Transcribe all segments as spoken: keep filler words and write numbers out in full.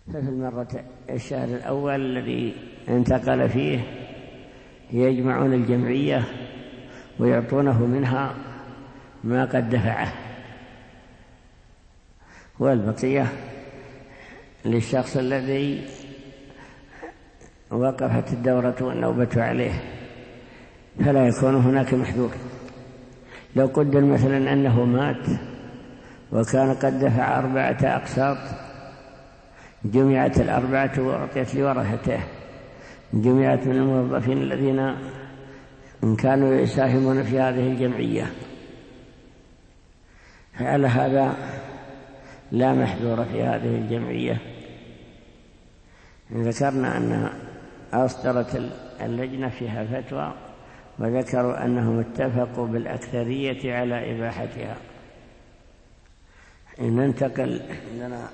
ففي المرة الشهر الأول الذي انتقل فيه يجمعون الجمعية ويعطونه منها ما قد دفعه، والبقية للشخص الذي وقفت الدورة والنوبة عليه، فلا يكون هناك محذور. لو قدر مثلا أنه مات وكان قد دفع أربعة أقساط، جمعت الأربعة وأعطيت لورثته، جمعت من الموظفين الذين كانوا يساهمون في هذه الجمعية، فعلى هذا لا محذور في هذه الجمعية. ذكرنا أن أصدرت اللجنة فيها فتوى وذكروا أنهم اتفقوا بالأكثرية على إباحتها. ننتقل لنا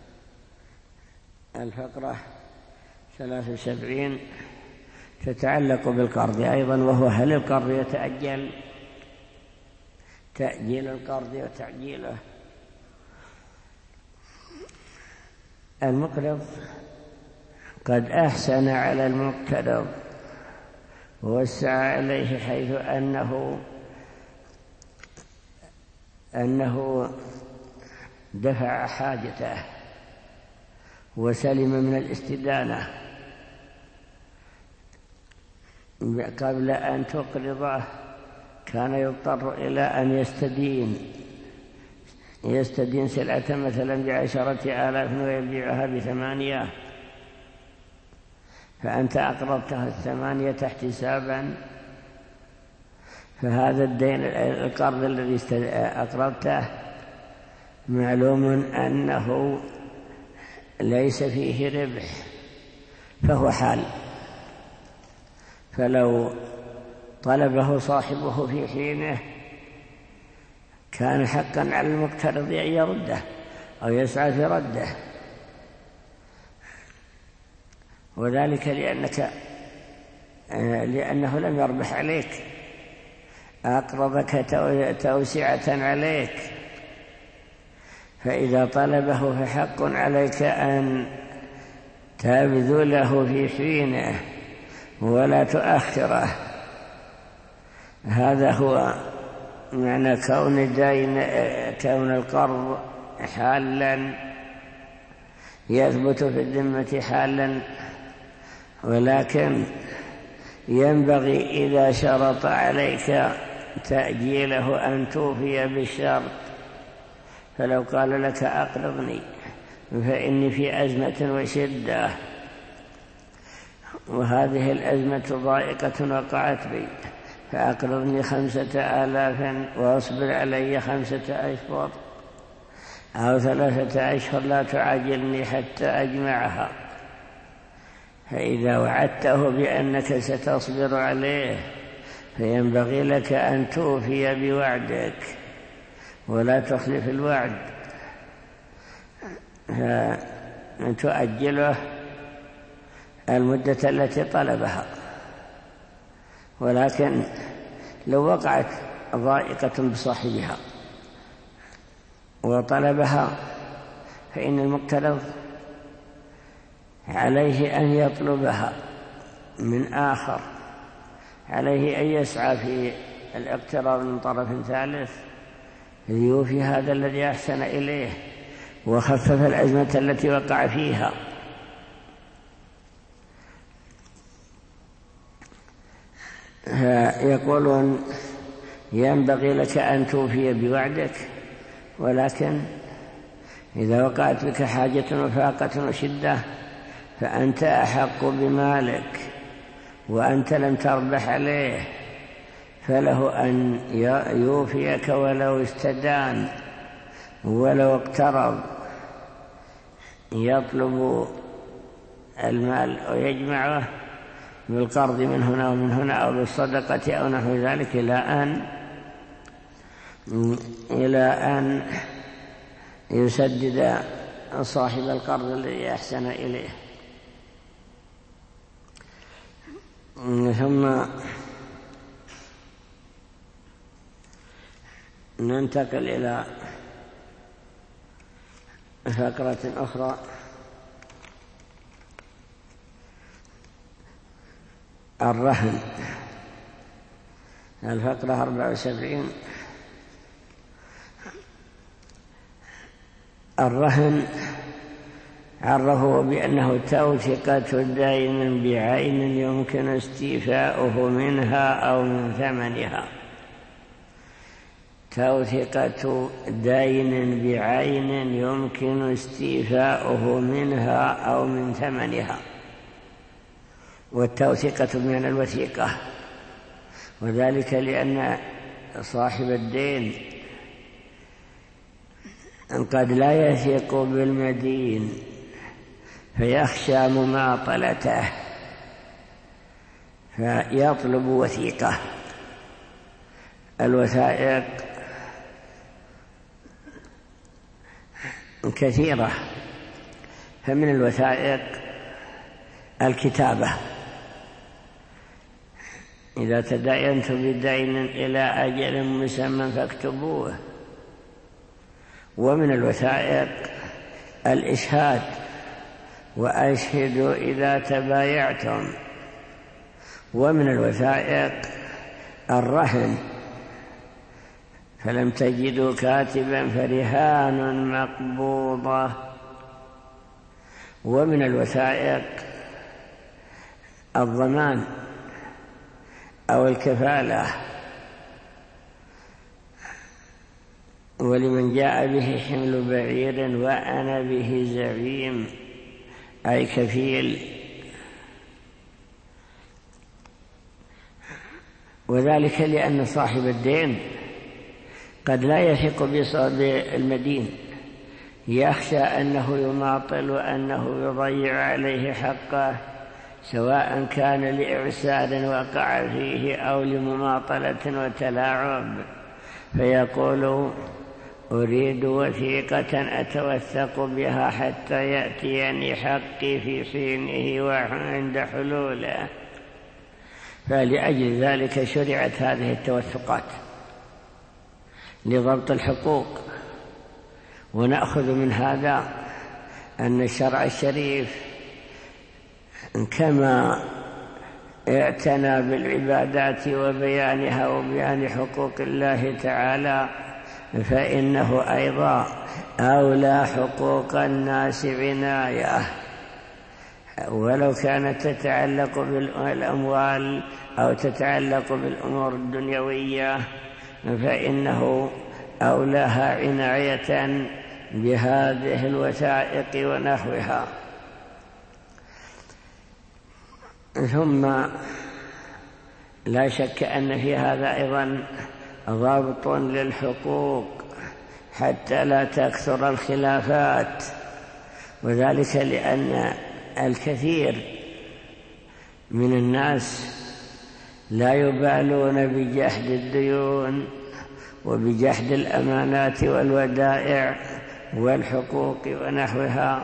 الفقرة ثلاث وسبعين تتعلق بالقرض أيضا، وهو هل القرض يتأجل، تأجيل القرض وتعجيله. المقرض قد أحسن على المقترض ووسع عليه حيث أنه أنه دفع حاجته وسلم من الاستدانة قبل أن تقرضه. كان يضطر إلى أن يستدين يستدين سلعة مثلا بعشرة آلاف ويبيعها بثمانية، فأنت أقرضتها الثمانية احتسابا، فهذا الدين القرض الذي أقرضته معلوم أنه ليس فيه ربح، فهو حال. فلو طلبه صاحبه في حينه كان حقا على المقترض أن يرده أو يسعى في رده، وذلك لأنك لأنه لم يربح عليك، أقرضك توسعة عليك، فإذا طلبه فحق عليك أن تبذله في حينه ولا تؤخره. هذا هو معنى كون الدين كون القرض حالا يثبت في الذمة حالا، ولكن ينبغي إذا شرط عليك تأجيله أن توفي بالشرط. فلو قال لك أقرضني فإني في أزمة وشدة وهذه الأزمة ضائقة وقعت بي، فأقرضني خمسة آلاف وأصبر علي خمسة أشهر أو ثلاثة أشهر، لا تعاجلني حتى أجمعها. فإذا وعدته بأنك ستصبر عليه فينبغي لك أن توفي بوعدك ولا تخلف الوعد، أن تؤجله المدة التي طلبها. ولكن لو وقعت ضائقة بصاحبها وطلبها فإن المقترض عليه أن يطلبها من آخر، عليه أن يسعى في الاقتراض من طرف ثالث ليوفي هذا الذي أحسن إليه وخفف الأزمة التي وقع فيها. يقولون ينبغي لك أن توفي بوعدك، ولكن إذا وقعت بك حاجة وفاقة وشدة فأنت أحق بمالك وأنت لم تربح عليه، فله أن يوفيك ولو استدان ولو اقترض، يطلب المال ويجمعه بالقرض من هنا ومن هنا أو بالصدقة أو نحو ذلك إلى أن إلى أن يسدد صاحب القرض الذي أحسن إليه. ثم ننتقل إلى فقرة أخرى الرهن. الفقرة أربعة وسبعين. الرهن عرفه بأنه توثيقة دين بعين يمكن استيفاؤه منها أو من ثمنها. توثيقة دين بعين يمكن استيفاؤه منها أو من ثمنها. والتوثيقة من الوثيقة، وذلك لأن صاحب الدين قد لا يثق بالمدين فيخشى مماطلته فيطلب وثيقة. الوثائق كثيرة، فمن الوثائق الكتابة، إذا تداينتم بدين إلى أجل مسمى فاكتبوه. ومن الوثائق الإشهاد، وأشهدوا إذا تبايعتم. ومن الوثائق الرهن، فلم تجدوا كاتبا فرهان مقبوضة. ومن الوثائق الضمان أو الكفالة، ولمن جاء به حمل بعير وأنا به زعيم، أي كفيل. وذلك لأن صاحب الدين قد لا يثق بالمدين، يخشى أنه يماطل وأنه يضيع عليه حقه، سواء كان لإعسار وقع فيه أو لمماطلة وتلاعب، فيقول أريد وثيقة أتوثق بها حتى يأتيني حقي في حينه وعند حلوله. فلأجل ذلك شرعت هذه التوثقات لضبط الحقوق. ونأخذ من هذا أن الشرع الشريف كما اعتنى بالعبادات وبيانها وبيان حقوق الله تعالى، فإنه أيضا أولى حقوق الناس عناية، ولو كانت تتعلق بالأموال أو تتعلق بالأمور الدنيوية فإنه أولاها عناية بهذه الوثائق ونحوها. ثم لا شك أن في هذا أيضا ضبط للحقوق حتى لا تكثر الخلافات، وذلك لأن الكثير من الناس لا يبالون بجحد الديون وبجحد الأمانات والودائع والحقوق ونحوها.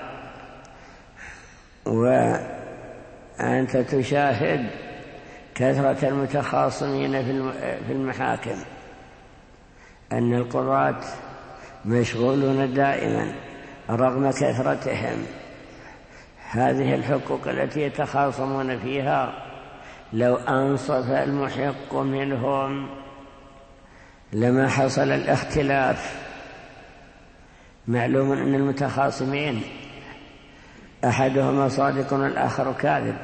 وأنت تشاهد كثرة المتخاصمين في المحاكم، أن القضاة مشغولون دائما رغم كثرتهم. هذه الحقوق التي يتخاصمون فيها لو أنصف المحق منهم لما حصل الاختلاف. معلوم أن المتخاصمين أحدهما صادق والآخر كاذب،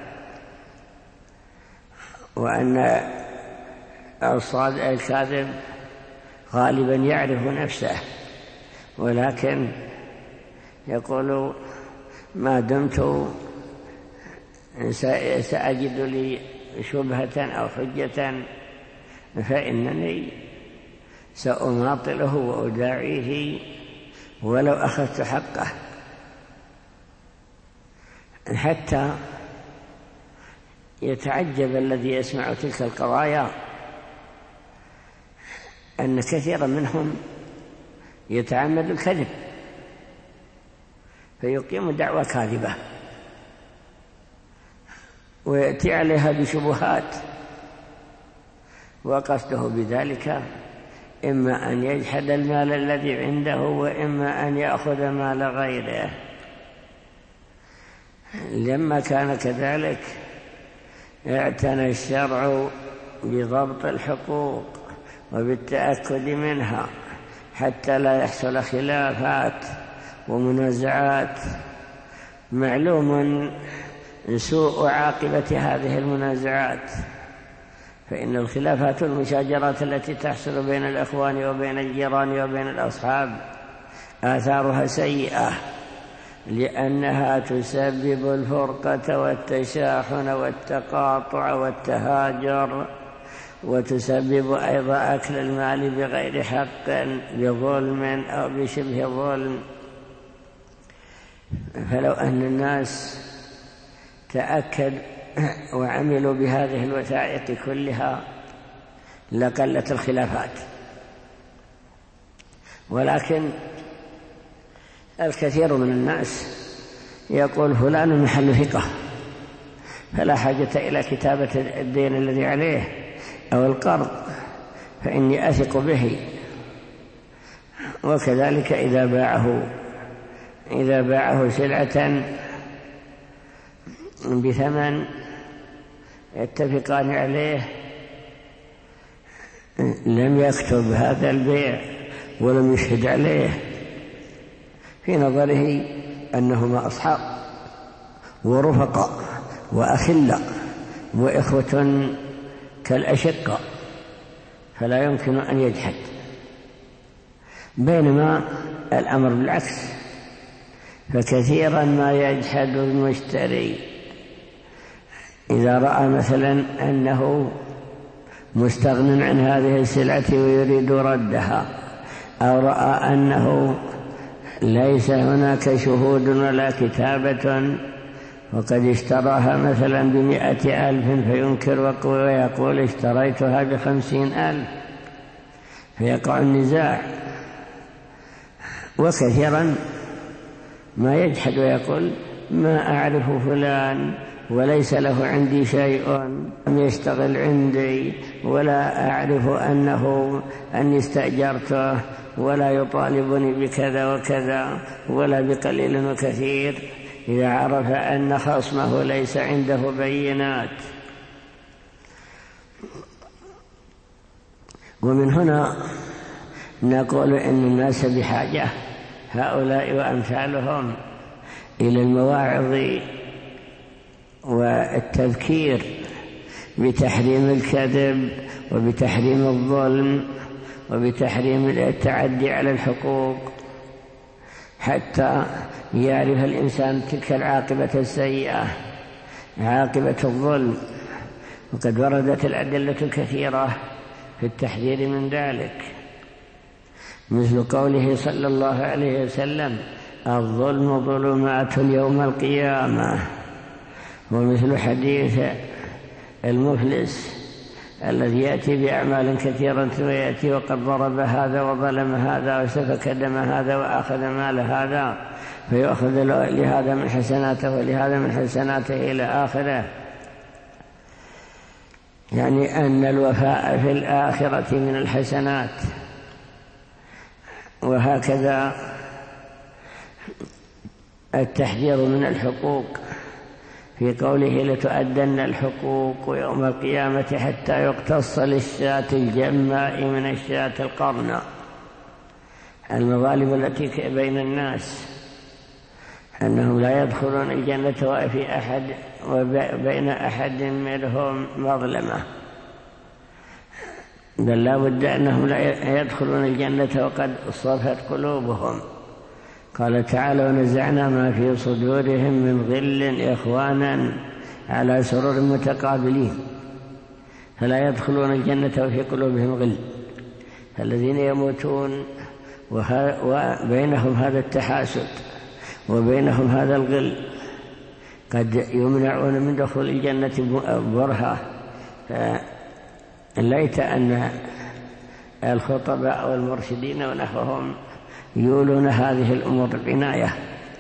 وأن الصادق الكاذب غالبا يعرف نفسه، ولكن يقول ما دمت سأجد لي شبهة أو حجة فإنني سأماطله وأداعيه ولو أخذت حقه. حتى يتعجب الذي يسمع تلك القضايا أن كثيرا منهم يتعمد الكذب فيقيم دعوى كاذبة ويأتي عليها بشبهات، وقصده بذلك إما أن يجحد المال الذي عنده وإما أن يأخذ مال غيره. لما كان كذلك اعتنى الشرع بضبط الحقوق وبالتأكد منها حتى لا يحصل خلافات ومنازعات. معلوم سوء عاقبة هذه المنازعات، فإن الخلافات والمشاجرات التي تحصل بين الإخوان وبين الجيران وبين الأصحاب آثارها سيئة، لأنها تسبب الفرقة والتشاحن والتقاطع والتهاجر، وتسبب أيضا أكل المال بغير حق بظلم أو بشبه ظلم. فلو أن الناس تأكد وعملوا بهذه الوثائق كلها لقلت الخلافات، ولكن الكثير من الناس يقول فلان محل ثقة فلا حاجة إلى كتابة الدين الذي عليه أو القرض فإني أثق به. وكذلك إذا باعه إذا باعه سلعة بثمن يتفقان عليه لم يكتب هذا البيع ولم يشهد عليه، في نظره أنهما أصحاب ورفقاء وأخلاء وإخوة كالأشقة، فلا يمكن أن يجحد. بينما الأمر بالعكس، فكثيرا ما يجحد المشتري إذا رأى مثلا أنه مستغن عن هذه السلعة ويريد ردها، أو رأى أنه ليس هناك شهود ولا كتابة وقد اشتراها مثلا بمئة ألف فينكر ويقول اشتريتها بخمسين ألف، فيقع النزاع. وكثيرا ما يجحد ويقول ما أعرف فلان وليس له عندي شيء، لم يشتغل عندي، ولا أعرف أنه أني استأجرته، ولا يطالبني بكذا وكذا ولا بقليل وكثير، إذا عرف أن خصمه ليس عنده بينات. ومن هنا نقول إن الناس بحاجة، هؤلاء وأمثالهم، إلى المواعظ والتذكير بتحريم الكذب وبتحريم الظلم وبتحريم التعدي على الحقوق، حتى يعرف الإنسان تلك العاقبة السيئة، عاقبة الظلم. وقد وردت الأدلة الكثيرة في التحذير من ذلك، مثل قوله صلى الله عليه وسلم الظلم ظلمات يوم القيامة، ومثل حديث المفلس الذي يأتي بأعمال كثيرة ويأتي وقد ضرب هذا وظلم هذا وسفك دم هذا وأخذ مال هذا، فيأخذ لهذا من حسناته ولهذا من حسناته إلى آخره. يعني أن الوفاء في الآخرة من الحسنات. وهكذا التحذير من الحقوق في قوله لتؤدن الحقوق يوم القيامة حتى يقتص للشاة الجماء من الشاة القرناء، المظالم التي بين الناس، أنهم لا يدخلون الجنة وفي أحد وبين أحد منهم مظلمة، بل لا بد أنهم لا يدخلون الجنة وقد صفت قلوبهم. قال تعالى ونزعنا ما في صدورهم من غل إخوانا على سرر متقابلين، فلا يدخلون الجنة وفي قلوبهم غل. فالذين يموتون وبينهم هذا التحاسد وبينهم هذا الغل قد يمنعون من دخول الجنة برهة. فليت أن الخطباء والمرشدين ونحوهم يولون هذه الأمور العناية.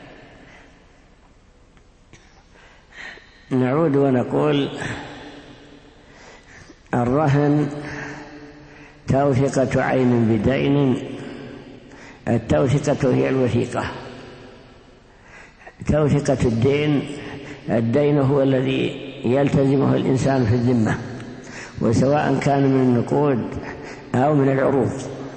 نعود ونقول الرهن توثقة عين بدين. التوثقة هي الوثيقة، توثقة الدين. الدين هو الذي يلتزمه الإنسان في الذمة، وسواء كان من النقود أو من العروض.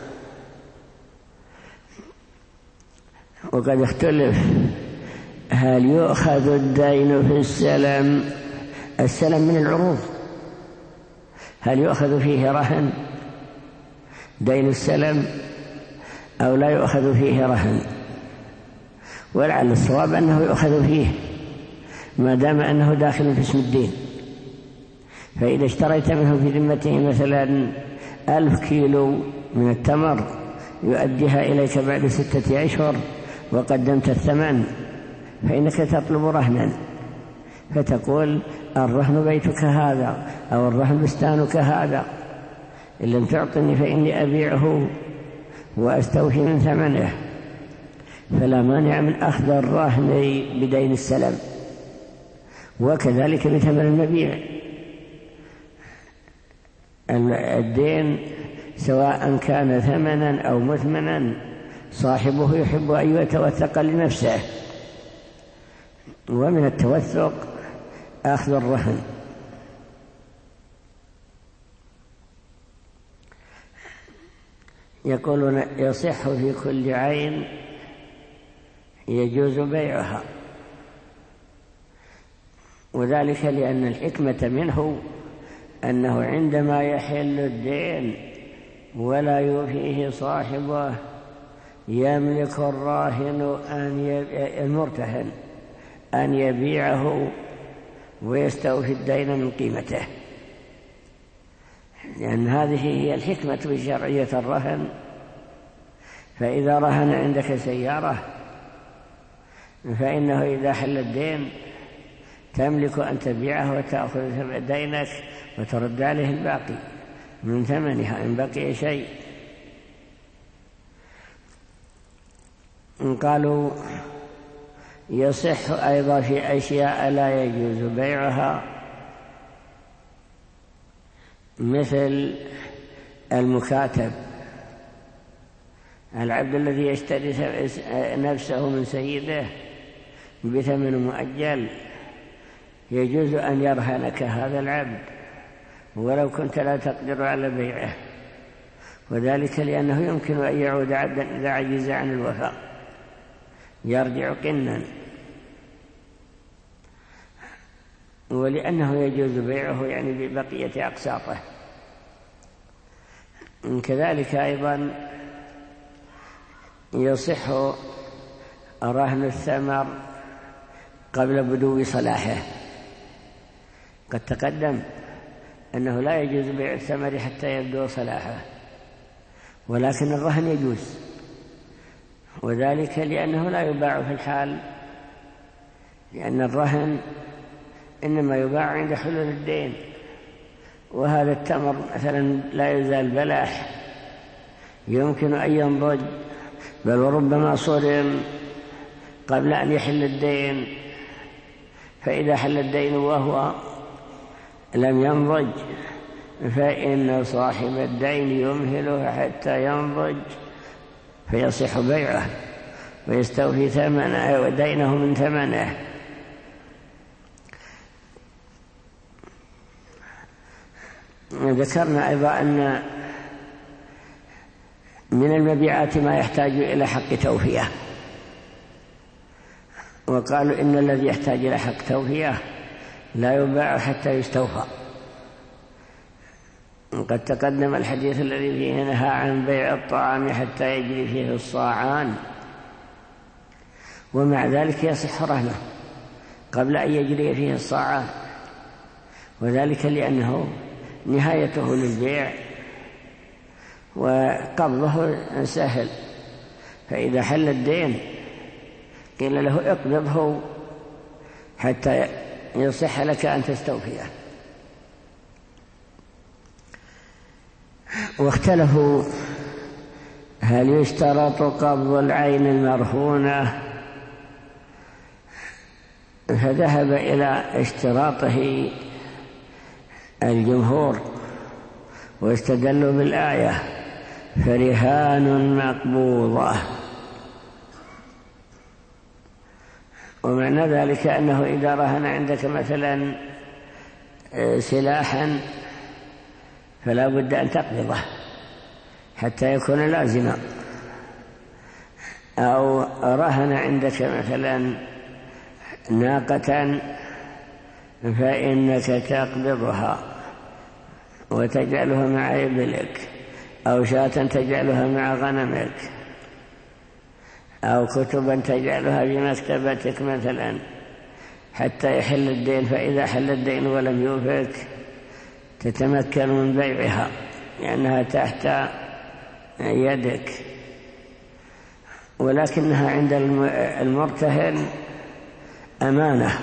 وقد اختلف هل يؤخذ الدين في السلم السلم من العروض، هل يؤخذ فيه رهن دين السلم أو لا يؤخذ فيه رهن؟ ولعل الصواب أنه يؤخذ فيه ما دام أنه داخل في اسم الدين. فإذا اشتريت منه في ذمته مثلا ألف كيلو من التمر يؤديها إليك بعد ستة أشهر وقدمت الثمن، فإنك تطلب رهنا، فتقول الرهن بيتك هذا أو الرهن بستانك هذا، إن لم تعطني فإني أبيعه وأستوفي من ثمنه. فلا مانع من أخذ الرهن بدين السلم، وكذلك بثمن المبيع. الدين سواء كان ثمنا أو مثمنا صاحبه يحب أن يتوثق لنفسه، ومن التوثق أخذ الرهن. يقولون يصح في كل عين يجوز بيعها، وذلك لأن الحكمة منه أنه عندما يحل الدين ولا يوفيه صاحبه يملك الراهن أن المرتهن أن يبيعه ويستوفي الدين من قيمته، لأن هذه هي الحكمة بشرعية الرهن. فإذا رهن عندك سيارة فإنه إذا حل الدين تملك أن تبيعه وتأخذ دينك وترد عليه الباقي من ثمنها إن بقي شيء. قالوا يصح أيضا في أشياء لا يجوز بيعها، مثل المكاتب، العبد الذي يشتري نفسه من سيده بثمن مؤجل يجوز أن يرهنك هذا العبد ولو كنت لا تقدر على بيعه، وذلك لأنه يمكن أن يعود عبدا إذا عجز عن الوفاء، يرجع قنا، ولأنه يجوز بيعه يعني ببقية أقساطه. كذلك أيضا يصح رهن الثمر قبل بدو صلاحه. قد تقدم أنه لا يجوز بيع الثمر حتى يبدو صلاحه، ولكن الرهن يجوز، وذلك لأنه لا يباع في الحال، لأن الرهن إنما يباع عند حلول الدين. وهذا التمر مثلا لا يزال بلاح، يمكن أن ينضج، بل وربما صرم قبل أن يحل الدين، فإذا حل الدين وهو لم ينضج فإن صاحب الدين يمهله حتى ينضج فيصح بيعه ويستوفي ثمنه ودينه من ثمنه. ذكرنا أيضا أن من المبيعات ما يحتاج إلى حق توفية، وقالوا إن الذي يحتاج إلى حق توفية لا يباع حتى يستوفى. قد تقدم الحديث الذي فيه نهى عن بيع الطعام حتى يجري فيه الصاعان، ومع ذلك يصح رهنه قبل أن يجري فيه الصاعان، وذلك لأنه نهايته للبيع وقبضه سهل، فإذا حل الدين قيل له اقبضه حتى يصح لك أن تستوفيه. واختلفوا هل يشترط قبض العين المرهونة، فذهب إلى اشتراطه الجمهور واستدلوا بالآية فرهان مقبوضة، ومعنى ذلك أنه إذا رهن عندك مثلا سلاحا فلا بد أن تقبضه حتى يكون لازما، أو رهن عندك مثلا ناقة فإنك تقبضها وتجعلها مع إبلك، أو شاة تجعلها مع غنمك، أو كتبا تجعلها في مكتبتك مثلا حتى يحل الدين، فإذا حل الدين ولم يوفك تتمكن من بيعها لأنها تحت يدك، ولكنها عند المرتهن أمانة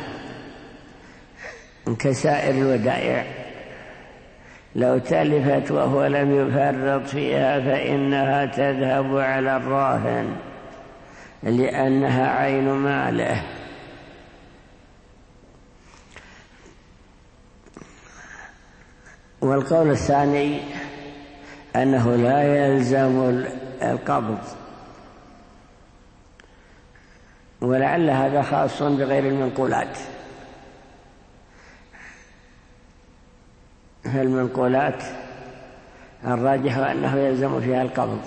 كسائر الودائع، لو تلفت وهو لم يفرط فيها فإنها تذهب على الراهن لأنها عين ماله. والقول الثاني أنه لا يلزم القبض، ولعل هذا خاص بغير المنقولات، فالمنقولات الراجح أنه يلزم فيها القبض،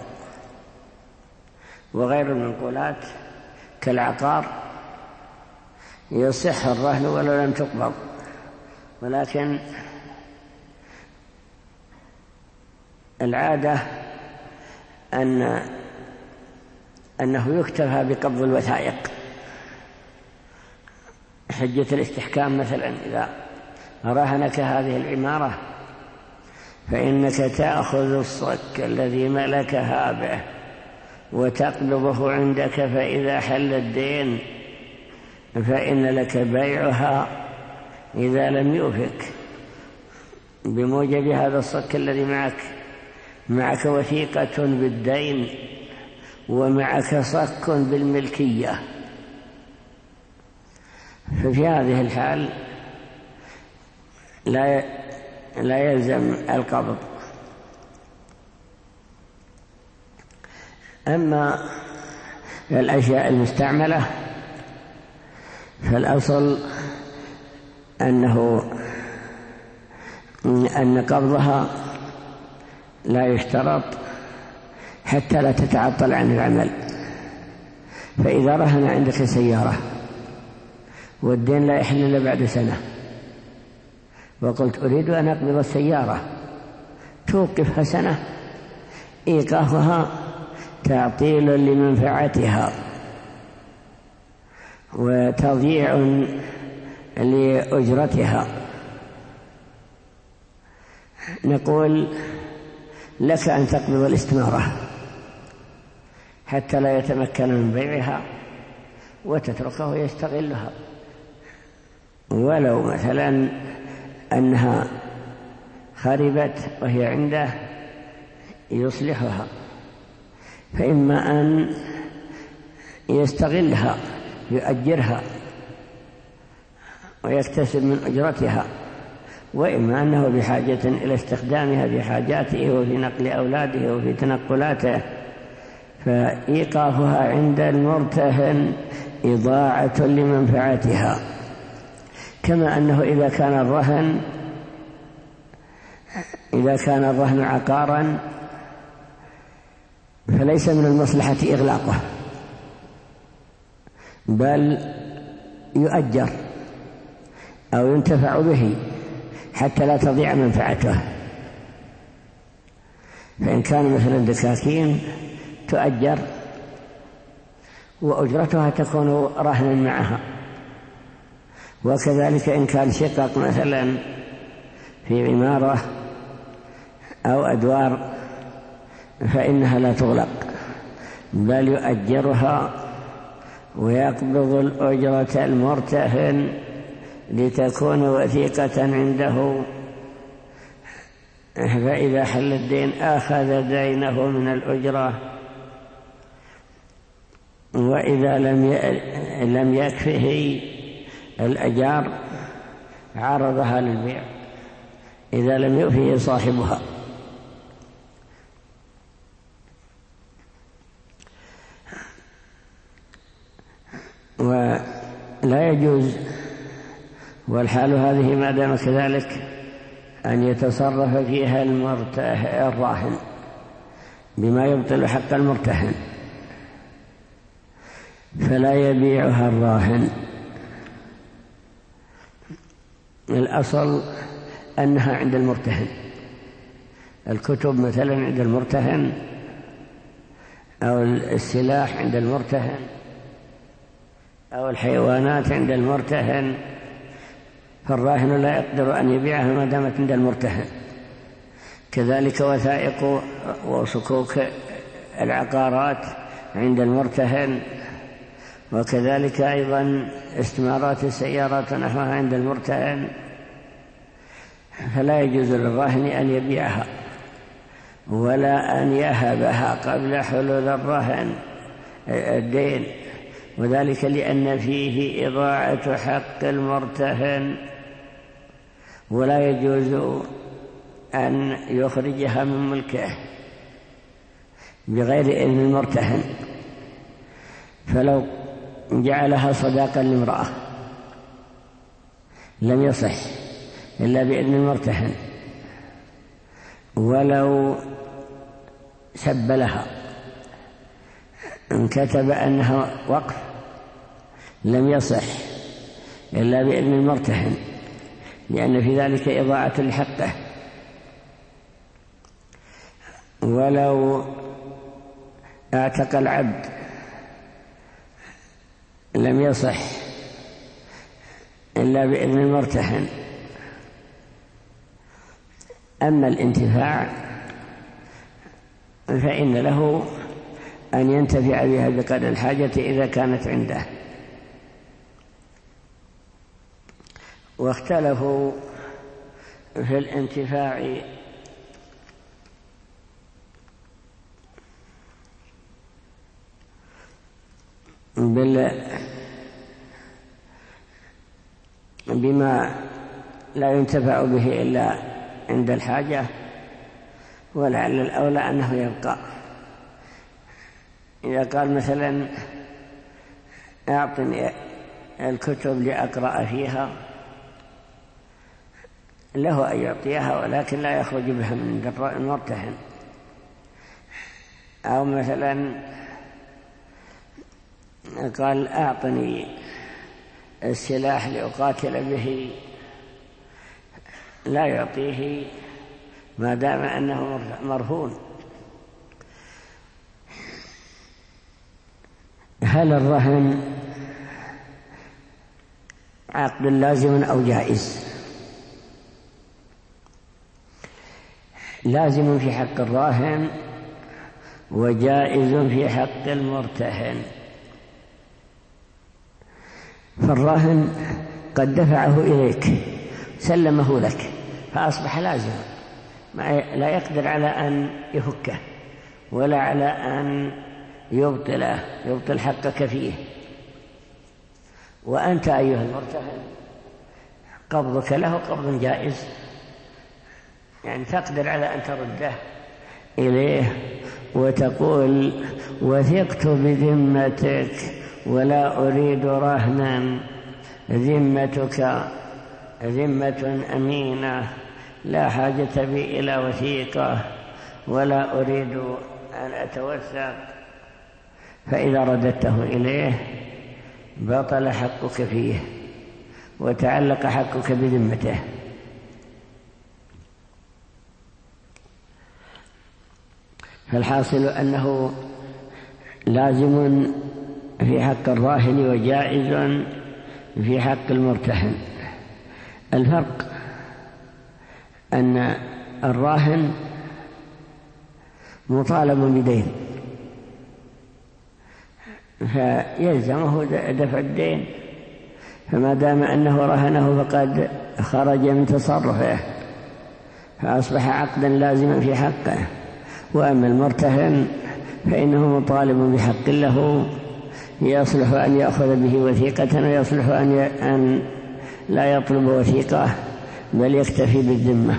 وغير المنقولات كالعقار يصح الرهن ولو لم تقبض، ولكن العادة أن أنه يكتفى بقبض الوثائق. حجة الاستحكام مثلا إذا رهنك هذه العمارة فإنك تأخذ الصك الذي ملكها به وتقبضه عندك، فإذا حل الدين فإن لك بيعها إذا لم يوفك بموجب هذا الصك الذي معك. معك وثيقة بالدين ومعك صك بالملكية، ففي هذه الحال لا لا يلزم القبض. أما الأشياء المستعملة فالأصل أنه أن قبضها لا يشترط حتى لا تتعطل عن العمل. فإذا رهن عندك سيارة والدين لا يحل إلا بعد سنة وقلت أريد أن أقبض السيارة، توقفها سنة، إيقافها تعطيل لمنفعتها وتضييع لأجرتها. نقول لك أن تقبض الاستمارة حتى لا يتمكن من بيعها وتتركه يستغلها، ولو مثلا أنها خربت وهي عنده يصلحها، فإما أن يستغلها يؤجرها ويكتسب من أجرتها، وإما أنه بحاجة إلى استخدامها في حاجاته وفي نقل أولاده وفي تنقلاته، فإيقافها عند المرتهن إضاعة لمنفعتها. كما أنه إذا كان الرهن إذا كان الرهن عقارا فليس من المصلحة إغلاقه، بل يؤجر أو ينتفع به حتى لا تضيع منفعته. فإن كان مثلا دكاكين تؤجر وأجرتها تكون رهنا معها، وكذلك إن كان شقق مثلا في عمارة أو أدوار فإنها لا تغلق بل يؤجرها ويقبض الأجرة المرتهن لتكون وثيقة عنده، فإذا حل الدين أخذ دينه من الأجرة، وإذا لم يكفه الأجار عرضها للبيع إذا لم يوفه صاحبها. ولا يجوز والحال هذه ما دام كذلك أن يتصرف فيها الراهن بما يبطل حق المرتهن، فلا يبيعها الراهن. الأصل أنها عند المرتهن، الكتب مثلا عند المرتهن أو السلاح عند المرتهن أو الحيوانات عند المرتهن، فالراهن لا يقدر أن يبيعها ما دامت عند المرتهن. كذلك وثائق وصكوك العقارات عند المرتهن، وكذلك أيضا استمارات السيارات ونحوها عند المرتهن، فلا يجوز للراهن أن يبيعها ولا أن يهبها قبل حلول الرهن الدين، وذلك لأن فيه إضاعة حق المرتهن، ولا يجوز أن يخرجها من ملكه بغير إذن المرتهن. فلو جعلها صداقا لامرأة لم يصح إلا بإذن المرتهن، ولو سب لها إن كتب أنها وقف لم يصح إلا بإذن المرتهن، لأن في ذلك إضاعة لحقه. ولو اعتق العبد لم يصح إلا بإذن المرتهن. أما الانتفاع فإن له أن ينتفع بها بقدر الحاجة إذا كانت عنده. واختلفوا في الانتفاع بال بما لا ينتفع به إلا عند الحاجة، ولعل الأولى أنه يبقى. إذا قال مثلا أعطني الكتب لأقرأ فيها، له أن يعطيها ولكن لا يخرج بها من المرتهن. أو مثلا قال أعطني السلاح لأقاتل به، لا يعطيه ما دام أنه مرهون. هل الرهن عقد لازم أو جائز؟ لازم في حق الراهن وجائز في حق المرتهن. فالراهن قد دفعه إليك سلمه لك فأصبح لازما، لا يقدر على أن يفكه ولا على أن يبطله يبطل حقك فيه. وأنت أيها المرتهن قبضك له قبض جائز، يعني تقدر على أن ترده إليه وتقول وثقت بذمتك ولا أريد رهنا، ذمتك ذمة أمينة لا حاجة بي إلى وثيقة ولا أريد أن أتوثق. فإذا رددته إليه بطل حقك فيه وتعلق حقك بذمته. فالحاصل أنه لازم في حق الراهن وجائز في حق المرتهن. الفرق أن الراهن مطالب بدين فيلزمه دفع الدين، فما دام أنه رهنه فقد خرج من تصرفه فأصبح عقدا لازما في حقه. وأما المرتهن فإنه مطالب بحق له يصلح أن يأخذ به وثيقة ويصلح أن لا يطلب وثيقة بل يكتفي بالذمة.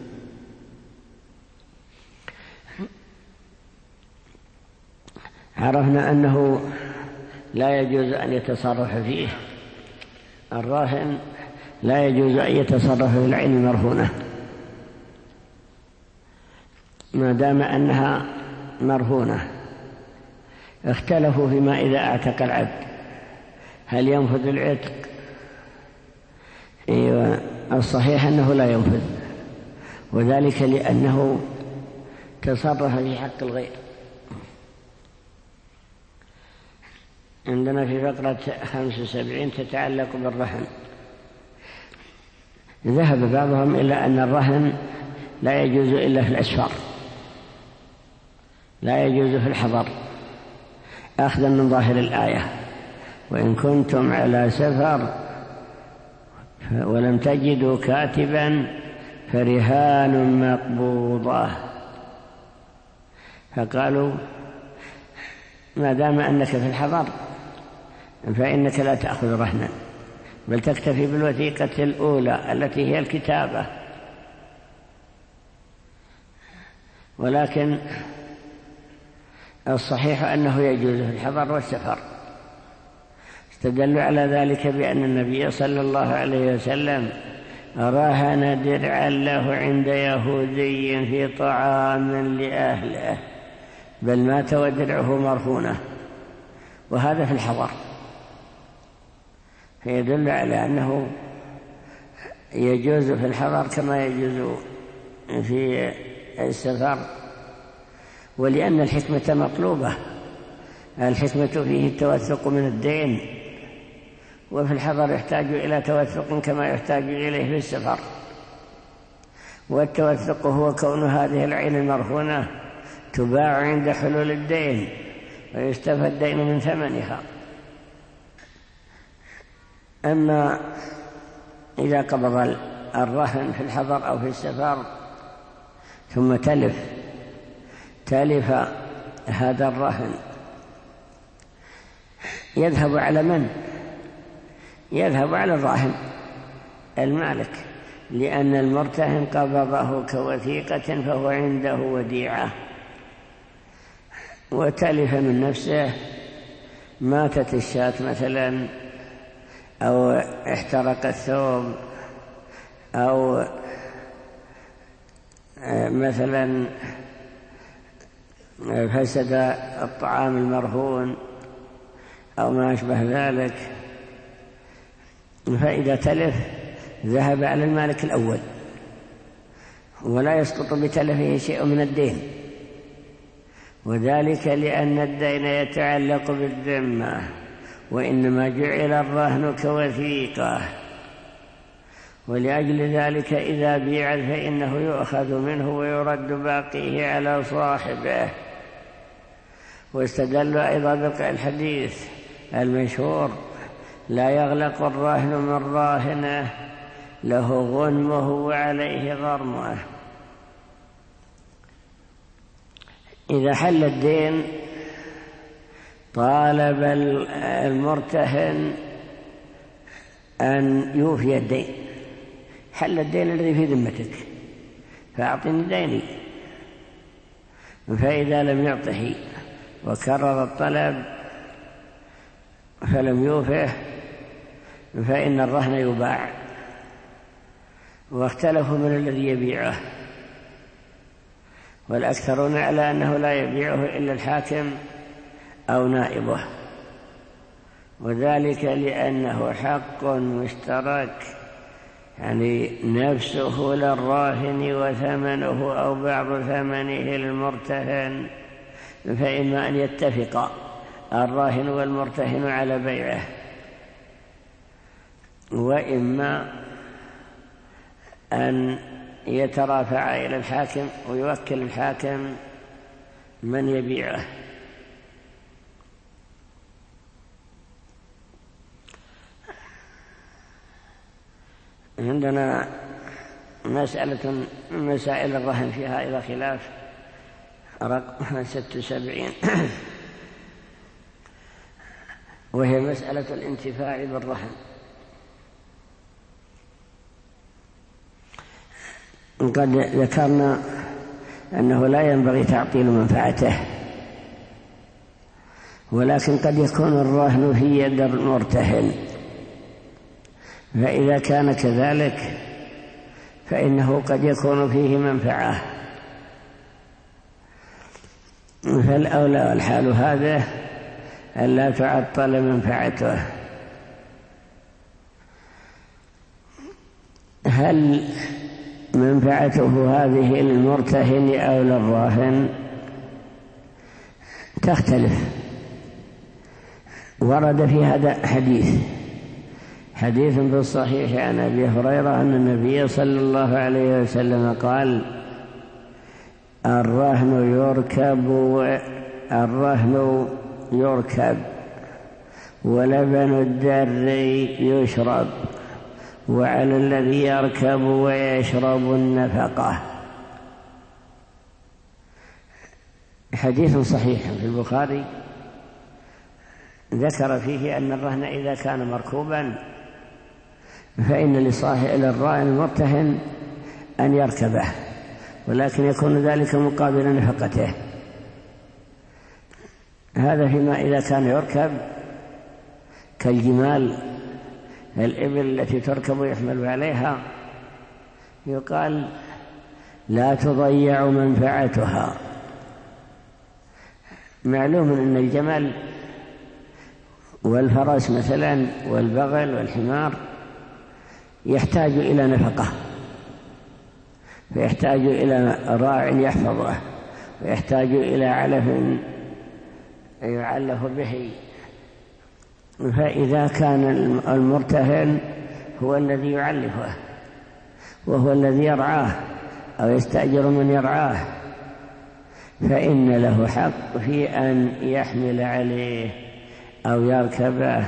عرفنا أنه لا يجوز أن يتصرف فيه الراهن لا يجوز أن يتصرف في العين المرهونة ما دام أنها مرهونة. اختلفوا فيما إذا اعتق العبد هل ينفذ العتق؟ أيوة، الصحيح أنه لا ينفذ، وذلك لأنه تصرف في حق الغير. عندنا في فقرة خمسة وسبعين تتعلق بالرهن. ذهب بعضهم إلى أن الرهن لا يجوز إلا في الأسفار، لا يجوز في الحضر، أخذا من ظاهر الآية: وإن كنتم على سفر ولم تجدوا كاتبا فرهان مقبوضة. فقالوا ما دام أنك في الحضر فإنك لا تأخذ رهنا، بل تكتفي بالوثيقة الأولى التي هي الكتابة. ولكن الصحيح أنه يجوز في الحضر والسفر. استدلوا على ذلك بأن النبي صلى الله عليه وسلم رهن درعا له عند يهودي في طعام لأهله، بل مات ودرعه مرهونة، وهذا في الحضر، فيدل على أنه يجوز في الحضر كما يجوز في السفر. ولأن الحكمة مطلوبة، الحكمة فيه التوثق من الدين، وفي الحضر يحتاج إلى توثق كما يحتاج إليه في السفر. والتوثق هو كون هذه العين المرهونة تباع عند حلول الدين ويستفى الدين من ثمنها. أما إذا قبض الرهن في الحضر أو في السفر ثم تلف تلف هذا الرهن، يذهب على من؟ يذهب على الراهن المالك، لأن المرتهن قبضه كوثيقة فهو عنده وديعة، وتلف من نفسه، ماتت الشاة مثلا، أو احترق الثوب، أو مثلا فسد الطعام المرهون أو ما أشبه ذلك، فإذا تلف ذهب على المالك الأول، ولا يسقط بتلفه شيء من الدين، وذلك لأن الدين يتعلق بالذمة، وإنما جعل الرهن كوثيقة، ولأجل ذلك إذا بيع فإنه يؤخذ منه ويرد باقيه على صاحبه. واستدل أيضا بالحديث المشهور: لا يغلق الراهن من راهنه له غنمه وعليه غرمه. إذا حل الدين طالب المرتهن أن يوفي الدين، حل الدين الذي في ذمتك فأعطني ديني، فإذا لم يعطه وكرر الطلب فلم يوفه فإن الرهن يباع. واختلفوا من الذي يبيعه، والأكثرون على أنه لا يبيعه إلا الحاكم أو نائبه، وذلك لأنه حق مشترك، يعني نفسه للراهن وثمنه أو بعض ثمنه للمرتهن، فإما أن يتفق الراهن والمرتهن على بيعه، وإما أن يترافع إلى الحاكم ويوكل الحاكم من يبيعه. عندنا مسألة من مسائل الرهن فيها إلى خلاف، رقم ستة وسبعين، وهي مسألة الانتفاع بالرهن. قد ذكرنا أنه لا ينبغي تعطيل منفعته، ولكن قد يكون الرهن في يد المرتهن فإذا كان كذلك فإنه قد يكون فيه منفعة، فالأولى والحال هذا ألا تعطل منفعته. هل منفعته هذه للمرتهن أو للراهن؟ تختلف. ورد في هذا حديث حديث في الصحيح عن أبي هريرة أن النبي صلى الله عليه وسلم قال: الرهن يركب الرهن يركب ولبن الدر يشرب، وعلى الذي يركب ويشرب النفقة. حديث صحيح في البخاري ذكر فيه أن الرهن إذا كان مركوبا فإن لصاحب للراهن المرتهن أن يركبه، ولكن يكون ذلك مقابل نفقته. هذا فيما إذا كان يركب كالجمال، الإبل التي تركب ويحمل عليها، يقال لا تضيع منفعتها. معلوم أن الجمل والفرس مثلا والبغل والحمار يحتاج إلى نفقة، فيحتاج إلى راع يحفظه، ويحتاج إلى علف يعلف به. فإذا كان المرتهن هو الذي يعلفه وهو الذي يرعاه أو يستأجر من يرعاه، فإن له حق في أن يحمل عليه أو يركبه،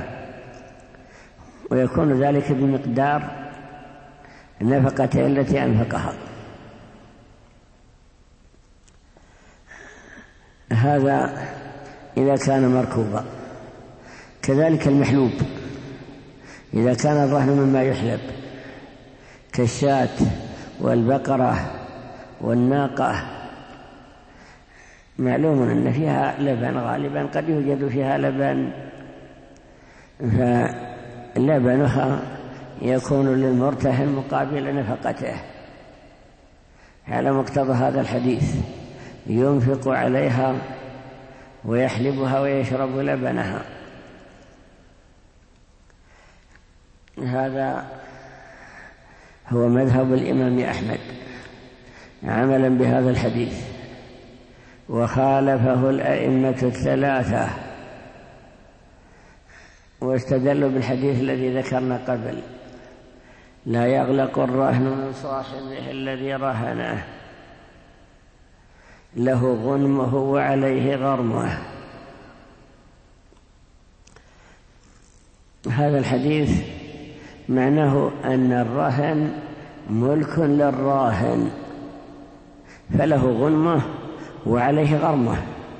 ويكون ذلك بمقدار نفقته التي أنفقها. هذا إذا كان مركوبا. كذلك المحلوب إذا كان الرهن مما يحلب كالشاة والبقرة والناقة، معلوم أن فيها لبن، غالبا قد يوجد فيها لبن، فلبنها يكون للمرتهن مقابل نفقته على مقتضى هذا الحديث، ينفق عليها ويحلبها ويشرب لبنها. هذا هو مذهب الإمام أحمد عملا بهذا الحديث، وخالفه الأئمة الثلاثة، واستدلوا بالحديث الذي ذكرنا قبل: لا يغلق الرهن من صاحبه الذي رهنه، له غنمه وعليه غرمه. هذا الحديث معناه أن الرهن ملك للراهن، فله غنمه وعليه غرمه.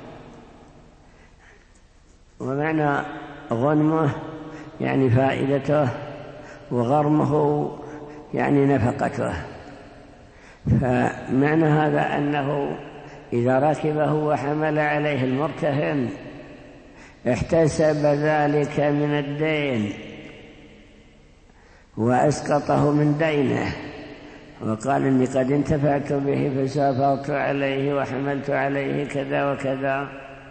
ومعنى غنمه يعني فائدته، وغرمه يعني نفقته. فمعنى هذا أنه إذا ركبه وحمل عليه المرتهن احتسب ذلك من الدين وأسقطه من دينه، وقال: إني قد انتفعت به فسافرت عليه وحملت عليه كذا وكذا.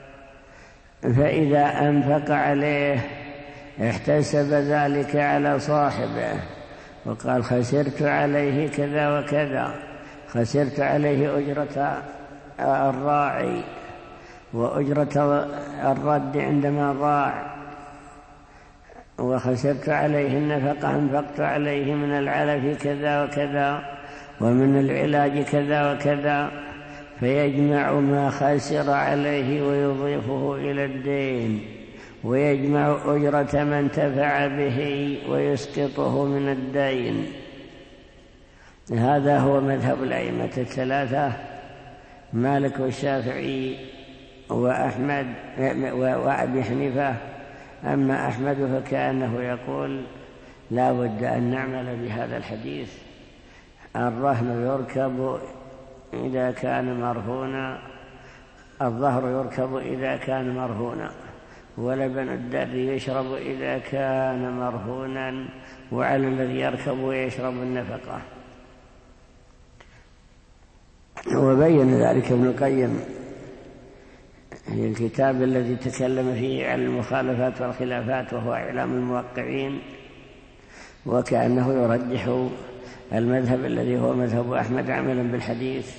فإذا أنفق عليه احتسب ذلك على صاحبه، وقال: خسرت عليه كذا وكذا، خسرت عليه أجرة الراعي وأجرة الرد عندما ضاع، وخسرت عليه النفقة، أنفقت عليه من العلف كذا وكذا ومن العلاج كذا وكذا، فيجمع ما خسر عليه ويضيفه إلى الدين، ويجمع أجرة من انتفع به ويسقطه من الدين. هذا هو مذهب الأئمة الثلاثة: مالك والشافعي وأحمد وأبي حنيفة. أما أحمد فكأنه يقول: لا بد أن نعمل بهذا الحديث، الرهن يركب إذا كان مرهونا، الظهر يركب إذا كان مرهونا، ولبن الدر يشرب إذا كان مرهونا، وعلى الذي يركب ويشرب النفقة. وبين ذلك ابن القيم في الكتاب الذي تكلم فيه عن المخالفات والخلافات، وهو إعلام الموقعين، وكأنه يرجح المذهب الذي هو مذهب أحمد عملا بالحديث،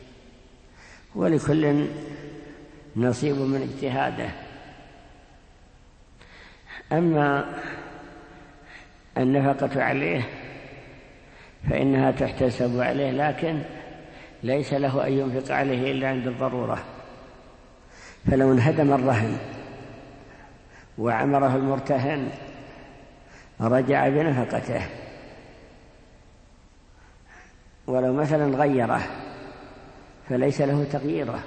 ولكل نصيب من اجتهاده. أما النفقة عليه فإنها تحتسب عليه، لكن ليس له أن ينفق عليه إلا عند الضرورة. فلو انهدم الرهن وعمره المرتهن رجع بنفقته، ولو مثلا غيره فليس له تغييره،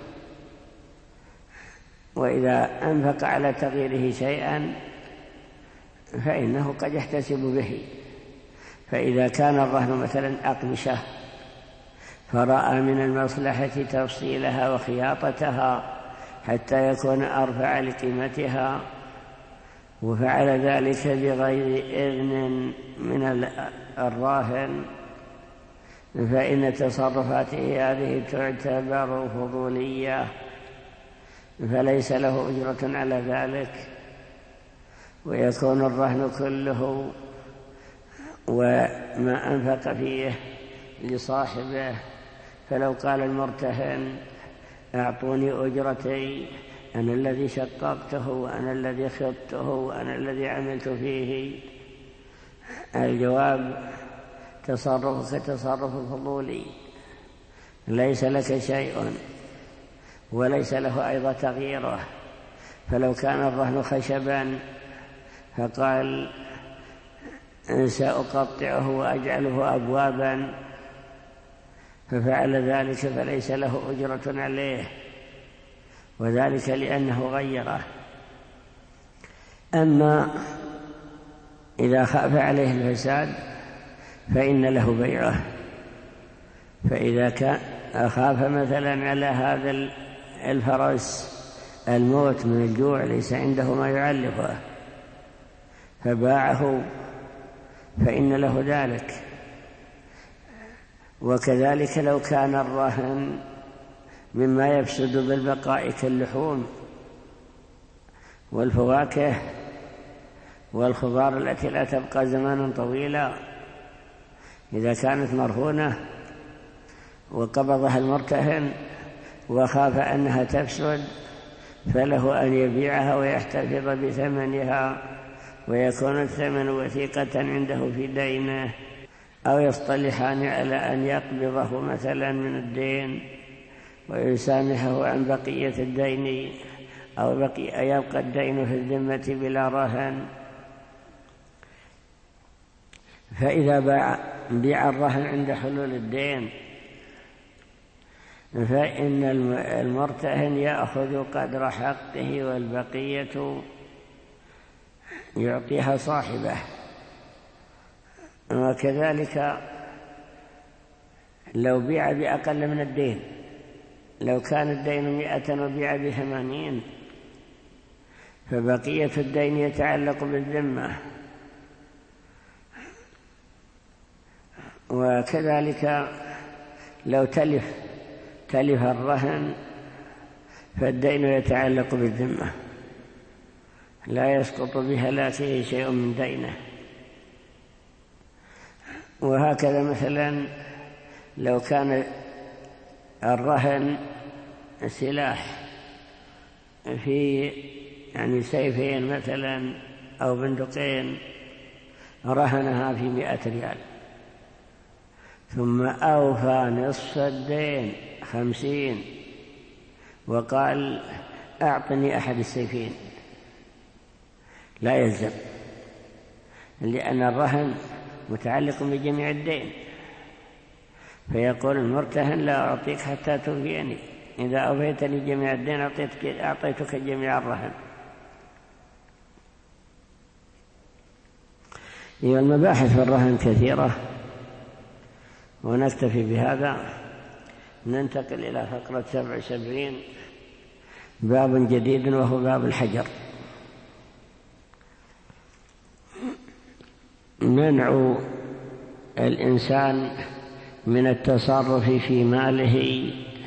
وإذا أنفق على تغييره شيئا فإنه قد يحتسب به. فإذا كان الرهن مثلا أقمشة فرأى من المصلحة تفصيلها وخياطتها حتى يكون أرفع لقيمتها، وفعل ذلك بغير إذن من الراهن، فإن تصرفاته هذه تعتبر فضولية، فليس له أجرة على ذلك، ويكون الرهن كله وما أنفق فيه لصاحبه. فلو قال المرتهن أعطوني أجرتي، أنا الذي شققته وأنا الذي خضته وأنا الذي عملت فيه، الجواب تصرفك تصرف فضولي، ليس لك شيء وليس له أيضا تغييره. فلو كان الرهن خشبا فقال سأقطعه وأجعله أبوابا ففعل ذلك فليس له أجرة عليه، وذلك لأنه غيره. أما إذا خاف عليه الفساد فإن له بيعه. فإذا كان أخاف مثلا على هذا الفرس الموت من الجوع، ليس عنده ما يعلفه، فباعه فإن له ذلك. وكذلك لو كان الرهن مما يفسد بالبقاء كاللحوم والفواكه والخضار التي لا تبقى زمانا طويلا، إذا كانت مرهونة وقبضها المرتهن وخاف أنها تفسد فله أن يبيعها ويحتفظ بثمنها، ويكون الثمن وثيقة عنده في دينه، أو يصطلحان على أن يقبضه مثلا من الدين ويسامحه عن بقية الدين، أو بقي يبقى الدين في الذمة بلا رهن. فإذا باع بيع الرهن عند حلول الدين فإن المرتهن يأخذ قدر حقه والبقية يعطيها صاحبه. وكذلك لو بيع بأقل من الدين، لو كان الدين مئة وبيع بثمانين فبقية الدين يتعلق بالذمة. وكذلك لو تلف تلف الرهن فالدين يتعلق بالذمة، لا يسقط بهلاكه شيء من دينه. وهكذا مثلا لو كان الرهن سلاح في يعني سيفين مثلا أو بندقين، رهنها في مئة ريال ثم أوفى نصف الدين خمسين وقال أعطني أحد السيفين، لا يلزم، لأن الرهن متعلق بجميع الدين. فيقول المرتهن لا أعطيك حتى توفيني، إذا أوفيتني جميع الدين أعطيتك, أعطيتك جميع الرهن. هي المباحث في الرهن كثيرة، ونكتفي بهذا. ننتقل إلى فقرة سبع وسبعين، باب جديد وهو باب الحجر. منع الإنسان من التصرف في ماله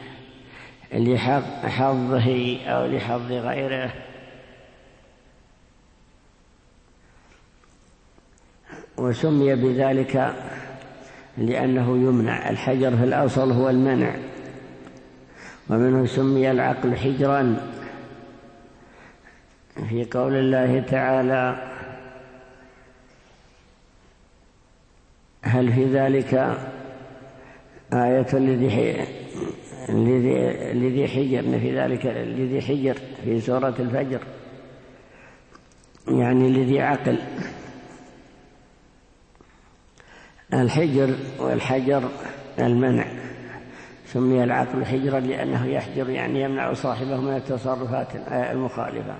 لحظه أو لحظ غيره، وسمي بذلك لأنه يمنع. الحجر في الأصل هو المنع، ومنه سمي العقل حجرا في قول الله تعالى: هل في ذلك آية لذي حجر، في ذلك لذي حجر في سورة الفجر، يعني لذي عقل. الحجر والحجر المنع، سمي العقل حجرا لأنه يحجر يعني يمنع صاحبه من التصرفات المخالفة.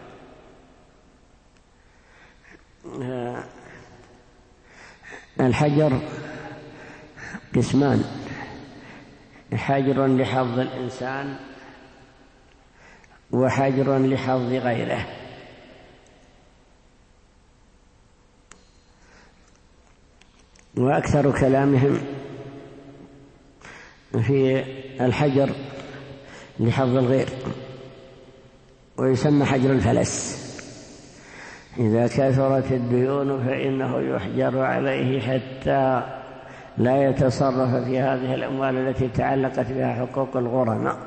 الحجر قسمان: حجر لحظ الإنسان وحجر لحظ غيره. وأكثر كلامهم في الحجر لحظ الغير، ويسمى حجر الفلس. إذا كثرت الديون فإنه يحجر عليه حتى لا يتصرف في هذه الأموال التي تعلقت بها حقوق الغرماء،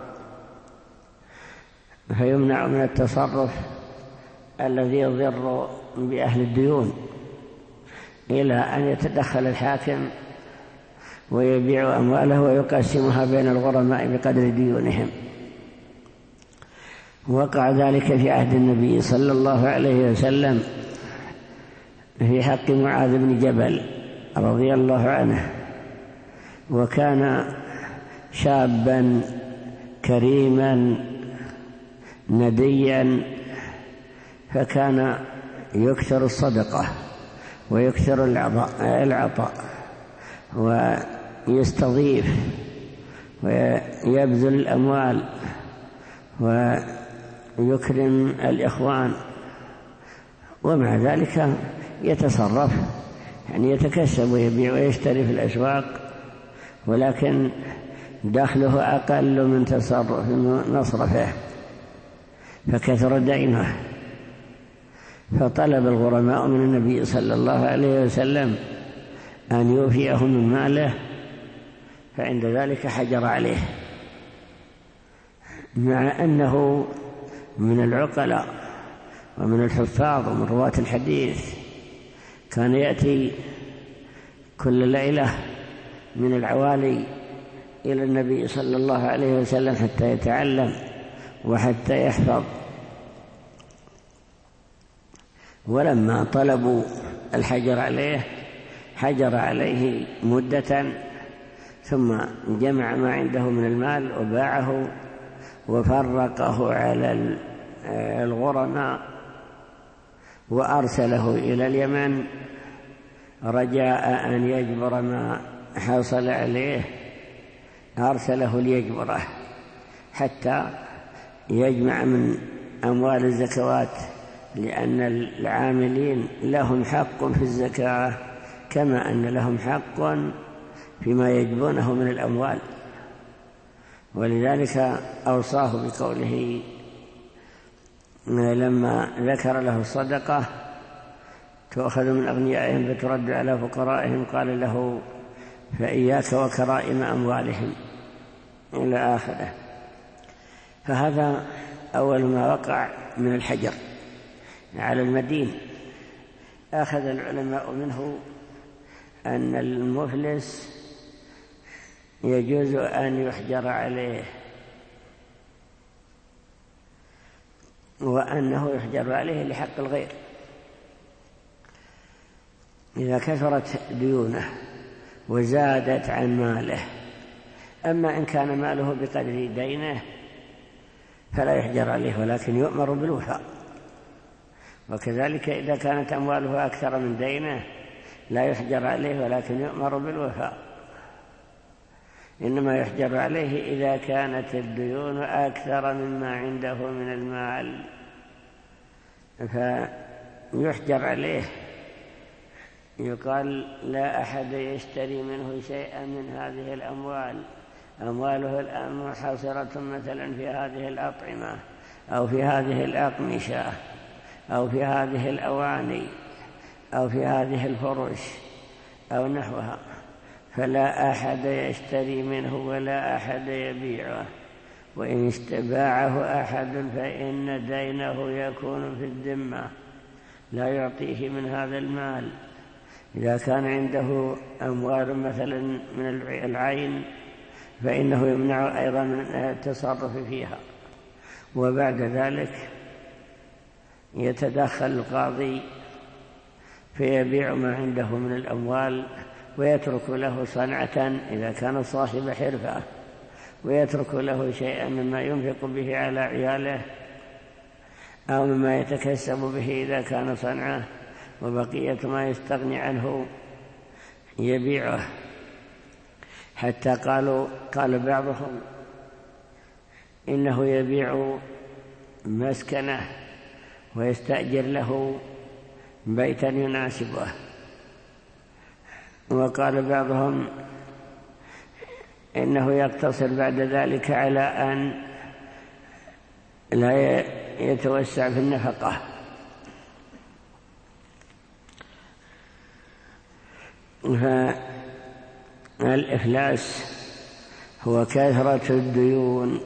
فيمنع من التصرف الذي يضر بأهل الديون إلى أن يتدخل الحاكم ويبيع أمواله ويقسمها بين الغرماء بقدر ديونهم. وقع ذلك في عهد النبي صلى الله عليه وسلم في حق معاذ بن جبل رضي الله عنه، وكان شابا كريما نديا، فكان يكثر الصدقة ويكثر العطاء ويستضيف ويبذل الأموال ويكرم الإخوان، ومع ذلك يتصرف، يعني يتكسب ويبيع ويشتري في الأسواق، ولكن دخله أقل من تصرف مصرفه، فكثر دينه. فطلب الغرماء من النبي صلى الله عليه وسلم أن يوفيهم من ماله، فعند ذلك حجر عليه، مع أنه من العقلاء ومن الحفاظ ومن رواة الحديث. كان يأتي كل ليلة من العوالي إلى النبي صلى الله عليه وسلم حتى يتعلم وحتى يحفظ. ولما طلبوا الحجر عليه حجر عليه مدة، ثم جمع ما عنده من المال وباعه وفرقه على الغرماء وأرسله إلى اليمن رجاء أن يجبر ما حصل عليه. أرسله ليجبره حتى يجمع من أموال الزكوات، لأن العاملين لهم حق في الزكاة كما أن لهم حق فيما يجبونه من الأموال. ولذلك أوصاه بقوله لما ذكر له الصدقة: تؤخذ من أغنيائهم فترد على فقرائهم، قال له: فإياك وكرائم أموالهم، إلى آخره. فهذا أول ما وقع من الحجر على المدين. أخذ العلماء منه أن المفلس يجوز أن يحجر عليه، وأنه يحجر عليه لحق الغير إذا كثرت ديونه وزادت عن ماله. أما إن كان ماله بقدر دينه فلا يحجر عليه، ولكن يؤمر بالوفاء. وكذلك إذا كانت أمواله أكثر من دينه لا يحجر عليه، ولكن يؤمر بالوفاء. إنما يحجر عليه إذا كانت الديون أكثر مما عنده من المال، فيحجر عليه يقال لا أحد يشتري منه شيئا من هذه الأموال، أمواله الآن محاصرة مثلا في هذه الأطعمة أو في هذه الأقمشة أو في هذه الأواني أو في هذه الفرش أو نحوها، فلا أحد يشتري منه ولا أحد يبيعه، وإن استباعه أحد فإن دينه يكون في الذمة، لا يعطيه من هذا المال. إذا كان عنده أموال مثلا من العين فإنه يمنع أيضا من التصرف فيها، وبعد ذلك يتدخل القاضي فيبيع ما عنده من الأموال ويترك له صنعة إذا كان صاحب حرفة، ويترك له شيئا مما ينفق به على عياله أو مما يتكسب به إذا كان صنعه، وبقية ما يستغني عنه يبيعه. حتى قالوا قال بعضهم إنه يبيع مسكنه ويستأجر له بيتا يناسبه، وقال بعضهم إنه يقتصر بعد ذلك على أن لا يتوسع في النفقة. فالإفلاس هو كثرة الديون.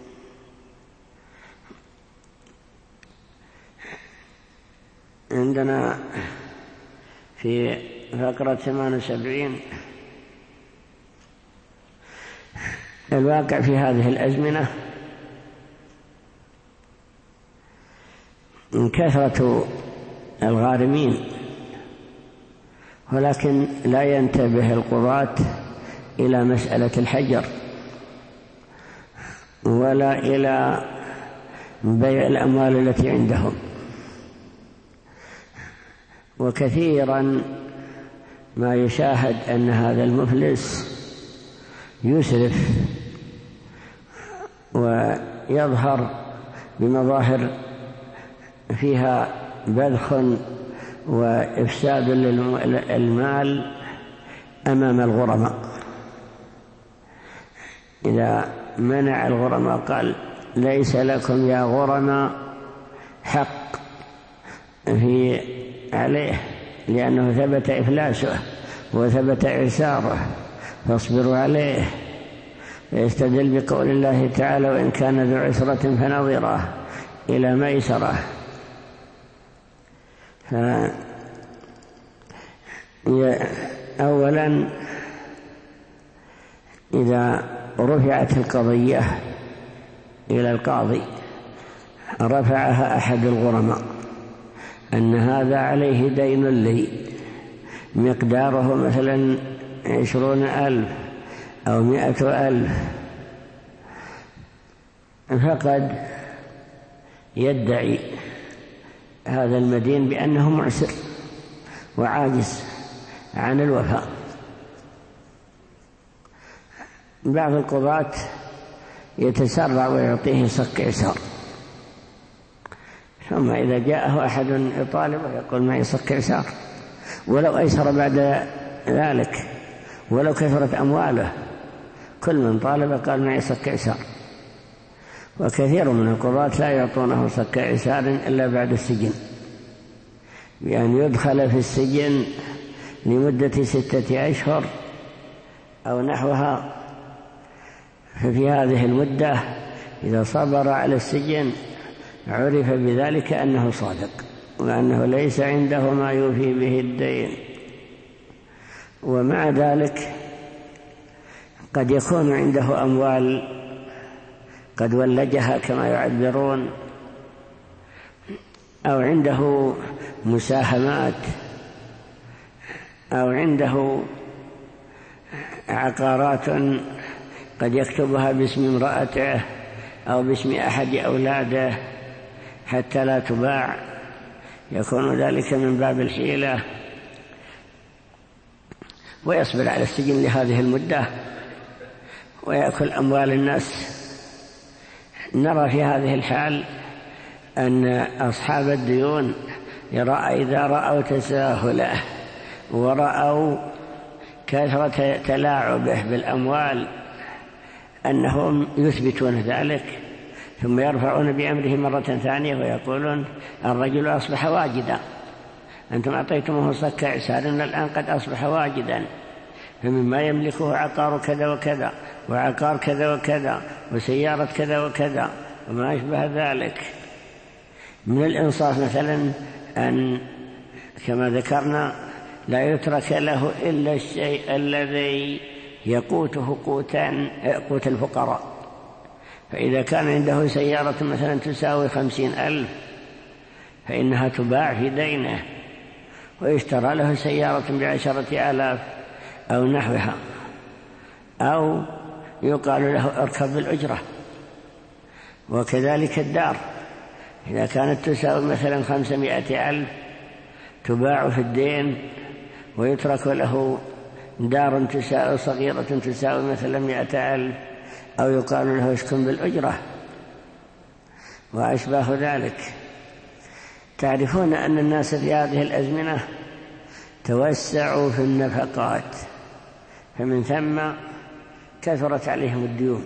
عندنا في فقرة ثمانية وسبعين الواقع في هذه الأزمنة كثرة الغارمين، ولكن لا ينتبه القضاة إلى مسألة الحجر ولا إلى بيع الأموال التي عندهم. وكثيرا ما يشاهد أن هذا المفلس يسرف ويظهر بمظاهر فيها بذخ وإفساد للمال أمام الغرماء. إذا منع الغرماء قال ليس لكم يا غرماء حق في عليه، لأنه ثبت إفلاسه وثبت إعساره، فاصبروا عليه. ويستدل بقول الله تعالى وإن كان ذو عسرة فنظرة إلى ميسرة. أولا إذا رفعت القضية إلى القاضي رفعها أحد الغرماء أن هذا عليه دين لي مقداره مثلا عشرون ألف أو مئة ألف، فقد يدعي هذا المدين بأنه معسر وعاجز عن الوفاء. بعض القضاة يتسرع ويعطيه صك عسار، ثم إذا جاءه أحد يطالبه يقول معي صك عسار، ولو أيسر بعد ذلك ولو كثرت أمواله، كل من طالب قال معي صك عسار. وكثير من القضاة لا يعطونه صك عسار إلا بعد السجن، بأن يدخل في السجن لمدة ستة أشهر أو نحوها. ففي هذه المدة إذا صبر على السجن عرف بذلك أنه صادق وأنه ليس عنده ما يوفي به الدين. ومع ذلك قد يكون عنده أموال قد ولجها كما يعبرون، أو عنده مساهمات، أو عنده عقارات قد يكتبها باسم امرأته أو باسم أحد أولاده حتى لا تباع، يكون ذلك من باب الحيلة، ويصبر على السجن لهذه المدة ويأكل أموال الناس. نرى في هذه الحال أن أصحاب الديون يرى إذا رأوا تساهله ورأوا كثرة تلاعبه بالأموال أنهم يثبتون ذلك، ثم يرفعون بأمره مرة ثانية ويقولون الرجل أصبح واجدا، أنتم أعطيتموه صك إعسار الآن قد أصبح واجدا، فمما يملكه عقار كذا وكذا وعقار كذا وكذا وسيارة كذا وكذا وما أشبه ذلك. من الإنصاف مثلا أن كما ذكرنا لا يترك له إلا الشيء الذي يقوته قوتا قوت الفقراء، فإذا كان عنده سيارة مثلا تساوي خمسين ألف فإنها تباع في دينه ويشترى له سيارة بعشرة آلاف أو نحوها، أو يقال له اركب بالأجرة. وكذلك الدار إذا كانت تساوي مثلا خمسمائة ألف تباع في الدين ويترك له دار تساوي صغيرة تساوي مثلا مائة ألف، أو يقال له اسكن بالأجرة وأشباه ذلك. تعرفون أن الناس في هذه الأزمنة توسعوا في النفقات، فمن ثم كثرت عليهم الديون،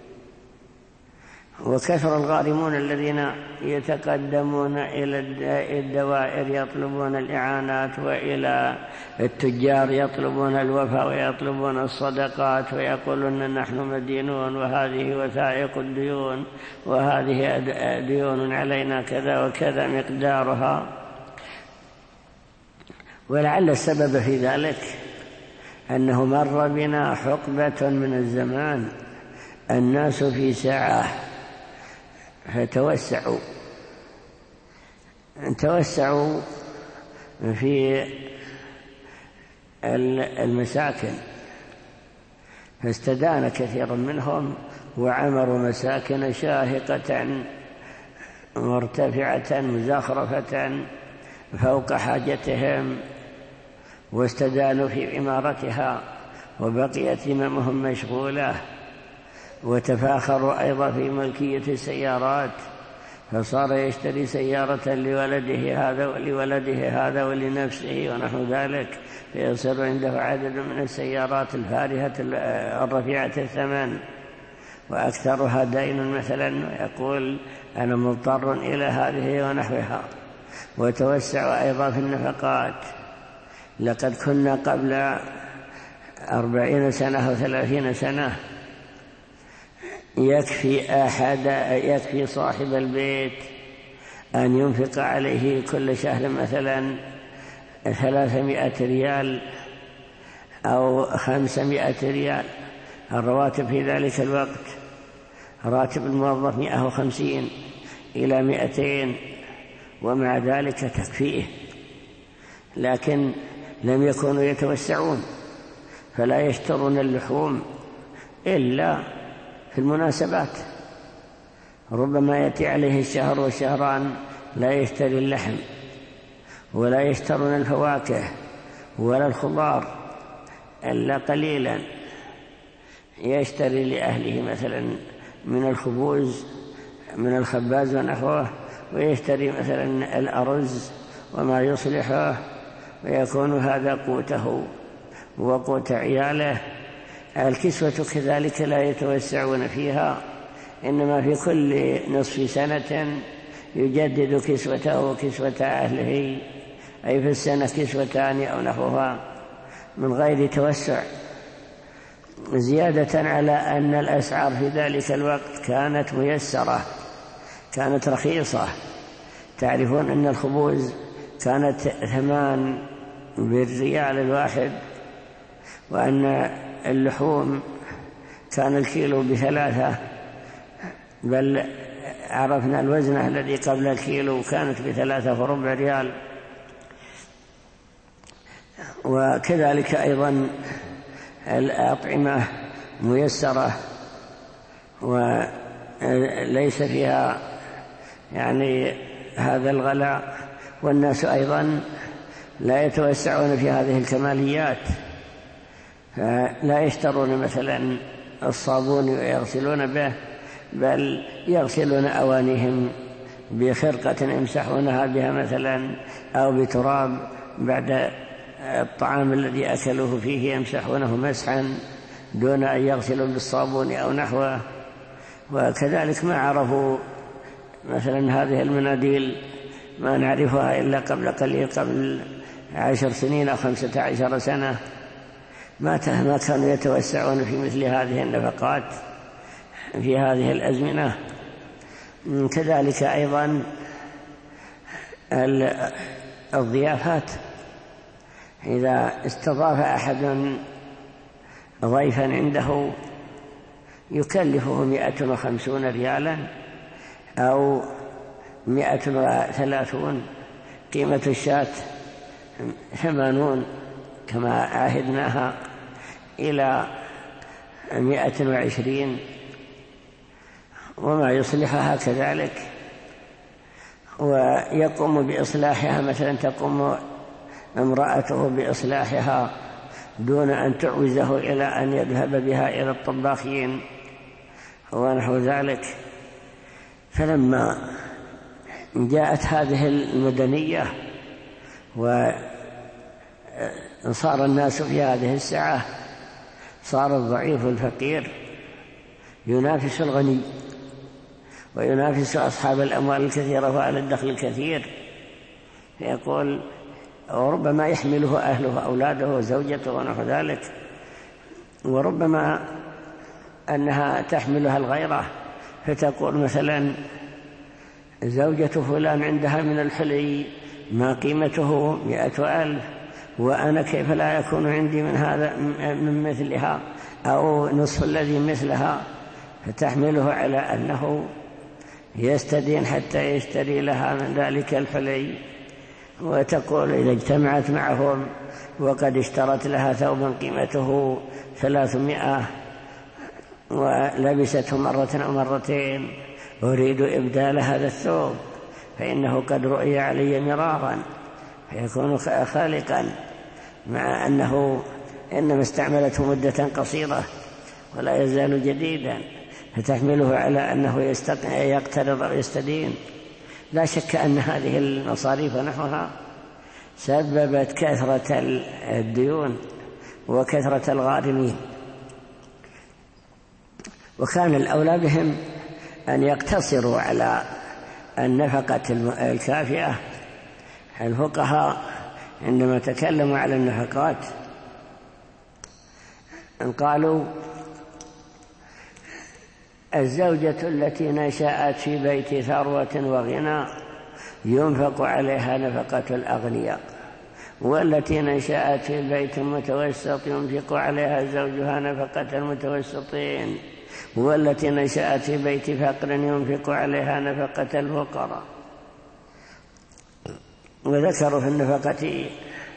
وكثر الغارمون الذين يتقدمون إلى الدوائر يطلبون الإعانات، وإلى التجار يطلبون الوفاء ويطلبون الصدقات ويقولون نحن مدينون وهذه وثائق الديون وهذه ديون علينا كذا وكذا مقدارها. ولعل السبب في ذلك أنه مر بنا حقبة من الزمان الناس في سعة فتوسعوا توسعوا في المساكن، فاستدان كثير منهم وعمروا مساكن شاهقة مرتفعة مزخرفة فوق حاجتهم، واستدانوا في عمارتها وبقيت هممهم مشغولة، وتفاخروا أيضا في ملكية السيارات، فصار يشتري سيارة لولده هذا ولولده هذا ولنفسه ونحو ذلك، فيصير عنده عدد من السيارات الفارهة الرفيعة الثمن وأكثرها دين مثلا، ويقول أنا مضطر إلى هذه ونحوها. وتوسع أيضا في النفقات. لقد كنا قبل أربعين سنة أو ثلاثين سنة يكفي أحد يكفي صاحب البيت أن ينفق عليه كل شهر مثلا ثلاثمائة ريال أو خمسمائة ريال. الرواتب في ذلك الوقت راتب الموظف مئة وخمسين إلى مئتين، ومع ذلك تكفيه، لكن لم يكونوا يتوسعون، فلا يشترون اللحوم إلا في المناسبات. ربما يأتي عليه الشهر والشهران لا يشتري اللحم، ولا يشترون الفواكه ولا الخضار إلا قليلا. يشتري لأهله مثلا من الخبوز من الخباز ونحوه، ويشتري مثلا الأرز وما يصلحه، ويكون هذا قوته وقوت عياله. الكسوة كذلك لا يتوسعون فيها، إنما في كل نصف سنة يجدد كسوته وكسوة أهله، أي في السنة كسوتان أو نحوها، من غير توسع، زيادة على أن الأسعار في ذلك الوقت كانت ميسرة، كانت رخيصة. تعرفون أن الخبوز كانت ثمان بالريال الواحد، وأن اللحوم كان الكيلو بثلاثة، بل عرفنا الوزنة الذي قبل الكيلو كانت بثلاثة وربع ريال. وكذلك أيضا الأطعمة ميسرة وليس فيها يعني هذا الغلاء، والناس أيضا لا يتوسعون في هذه الكماليات، فلا يشترون مثلا الصابون ويغسلون به، بل يغسلون أوانيهم بخرقة يمسحونها بها مثلا، أو بتراب بعد الطعام الذي أكلوه فيه يمسحونه مسحا دون أن يغسلوا بالصابون أو نحوه. وكذلك ما عرفوا مثلا هذه المناديل ما نعرفها إلا قبل قليل، قبل عشر سنين أو خمسة عشر سنة، ما كانوا يتوسعون في مثل هذه النفقات في هذه الأزمنة. كذلك أيضا الضيافات، إذا استضاف أحد ضيفا عنده يكلفه مئة وخمسون ريالا أو مئة وثلاثون، قيمة الشاة ثمانون كما عهدناها إلى مئة وعشرين، وما يصلحها كذلك، ويقوم بإصلاحها. مثلا تقوم امرأته بإصلاحها دون أن تعوزه إلى أن يذهب بها إلى الطباخين ونحو ذلك. فلما جاءت هذه المدنية وصار الناس في هذه الساعة، صار الضعيف الفقير ينافس الغني وينافس أصحاب الأموال الكثيرة وأهل الدخل الكثير، فيقول وربما يحمله أهله أولاده وزوجته ونحو ذلك، وربما أنها تحملها الغيرة، فتقول مثلا زوجة فلان عندها من الحلي ما قيمته مئة ألف، وأنا كيف لا يكون عندي من هذا من مثلها أو نصف الذي مثلها، فتحمله على أنه يستدين حتى يشتري لها من ذلك الحلي. وتقول إذا اجتمعت معهم وقد اشترت لها ثوبا قيمته ثلاثمائة ولبسته مرة أو مرتين، أريد إبدال هذا الثوب فإنه قد رؤي علي مرارا، فيكون خالقا، مع أنه إنما استعملته مدة قصيرة ولا يزال جديدا، فتحمله على أنه يقترض أو يستدين. لا شك أن هذه المصاريف ونحوها سببت كثرة الديون وكثرة الغارمين، وكان الأولى بهم أن يقتصروا على النفقة الكافية. الفقهاء عندما تكلموا على النفقات قالوا الزوجة التي نشأت في بيت ثروة وغنى ينفق عليها نفقة الأغنياء، والتي نشأت في بيت متوسط ينفق عليها زوجها نفقة المتوسطين، والتي نشأت في بيت فقر ينفق عليها نفقة الفقراء. وذكروا في النفقة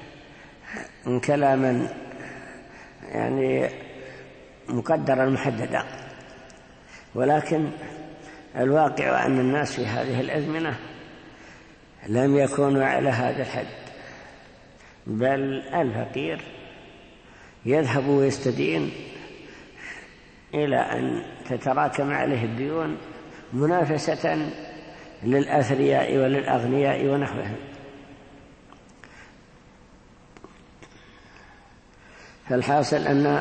كلاما يعني مقدرا محددا، ولكن الواقع أن الناس في هذه الأزمنة لم يكونوا على هذا الحد، بل الفقير يذهب ويستدين إلى أن تتراكم عليه الديون منافسة للأثرياء وللأغنياء ونحوهم. فالحاصل أن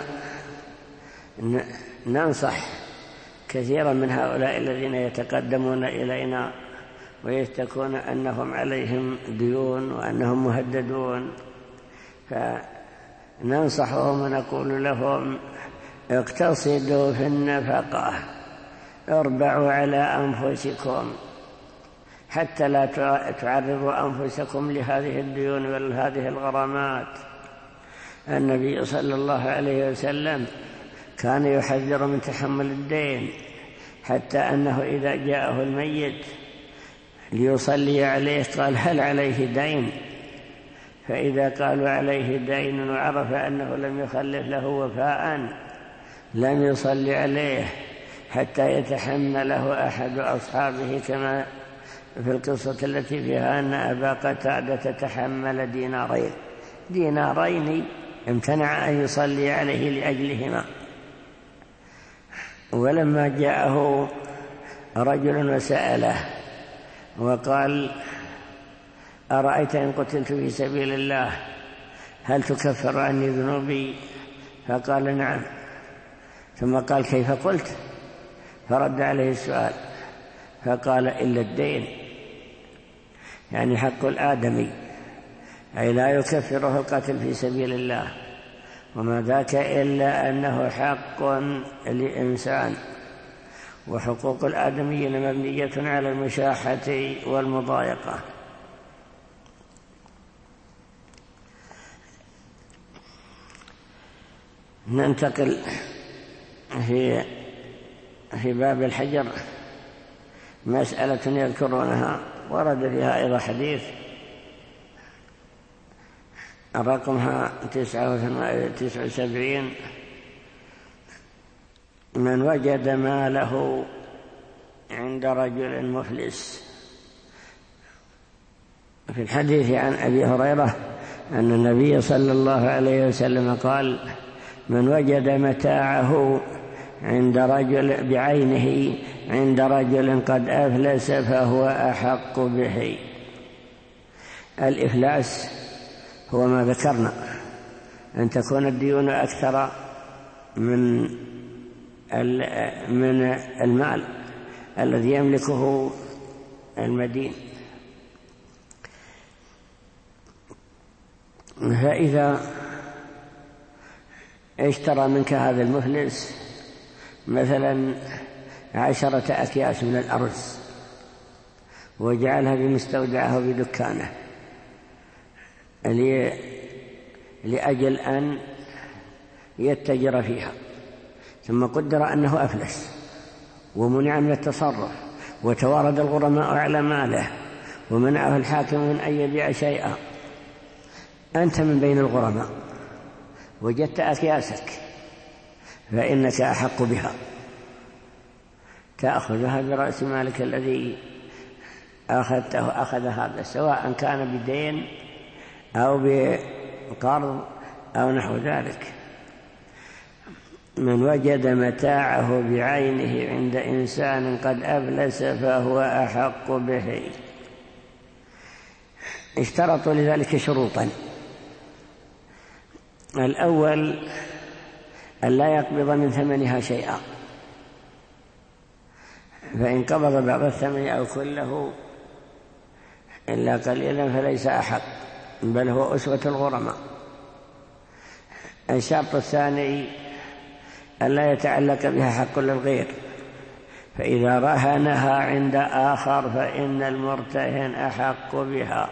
ننصح كثيرا من هؤلاء الذين يتقدمون إلينا ويشتكون أنهم عليهم ديون وأنهم مهددون، فننصحهم ونقول لهم اقتصدوا في النفقة، اربعوا على أنفسكم حتى لا تعرضوا أنفسكم لهذه الديون ولهذه الغرامات. النبي صلى الله عليه وسلم كان يحذر من تحمل الدين، حتى أنه إذا جاءه الميت ليصلي عليه قال هل عليه دين؟ فإذا قالوا عليه دين وعرف أنه لم يخلف له وفاء لم يصلي عليه حتى يتحمله أحد أصحابه، كما في القصة التي فيها أن أبا قتادة تحمل دينارين دينارين امتنع أن يصلي عليه لأجلهما. ولما جاءه رجل وسأله وقال أرأيت إن قتلت في سبيل الله هل تكفر عني ذنوبي؟ فقال نعم. ثم قال كيف قلت؟ فرد عليه السؤال فقال إلا الدين، يعني حق الآدمي، أي لا يكفره القتل في سبيل الله، وما ذاك إلا أنه حق لإنسان، وحقوق الآدميين مبنية على المشاحة والمضايقة. ننتقل في في باب الحجر مسألة يذكرونها ورد فيها أيضا حديث رقمها تسعة وسبعين: من وجد ماله عند رجل مفلس. في الحديث عن أبي هريرة أن النبي صلى الله عليه وسلم قال: من وجد متاعه عند رجل بعينه عند رجل قد أفلس فهو أحق به. الإفلاس هو ما ذكرنا، أن تكون الديون أكثر من من المال الذي يملكه المدين. فإذا اشترى منك هذا المفلس مثلا عشرة أكياس من الأرز وجعلها بمستودعه بدكانه لأجل أن يتجر فيها، ثم قدر أنه أفلس ومنع من التصرف وتوارد الغرماء على ماله ومنعه الحاكم من أن يبيع شيئا، أنت من بين الغرماء وجدت أكياسك فإنك أحق بها، تأخذها برأس مالك الذي أخذته أخذ هذا، سواء كان بدين أو بقرض أو نحو ذلك. من وجد متاعه بعينه عند إنسان قد أفلس فهو أحق به. اشترطوا لذلك شروطا: الأول أن لا يقبض من ثمنها شيئا، فإن قبض بعض الثمن أو كله إلا قليلا فليس أحق، بل هو أسوة الغرماء. الشرط الثاني أن لا يتعلق بها حق للغير، فإذا رهنها عند آخر فإن المرتهن أحق بها،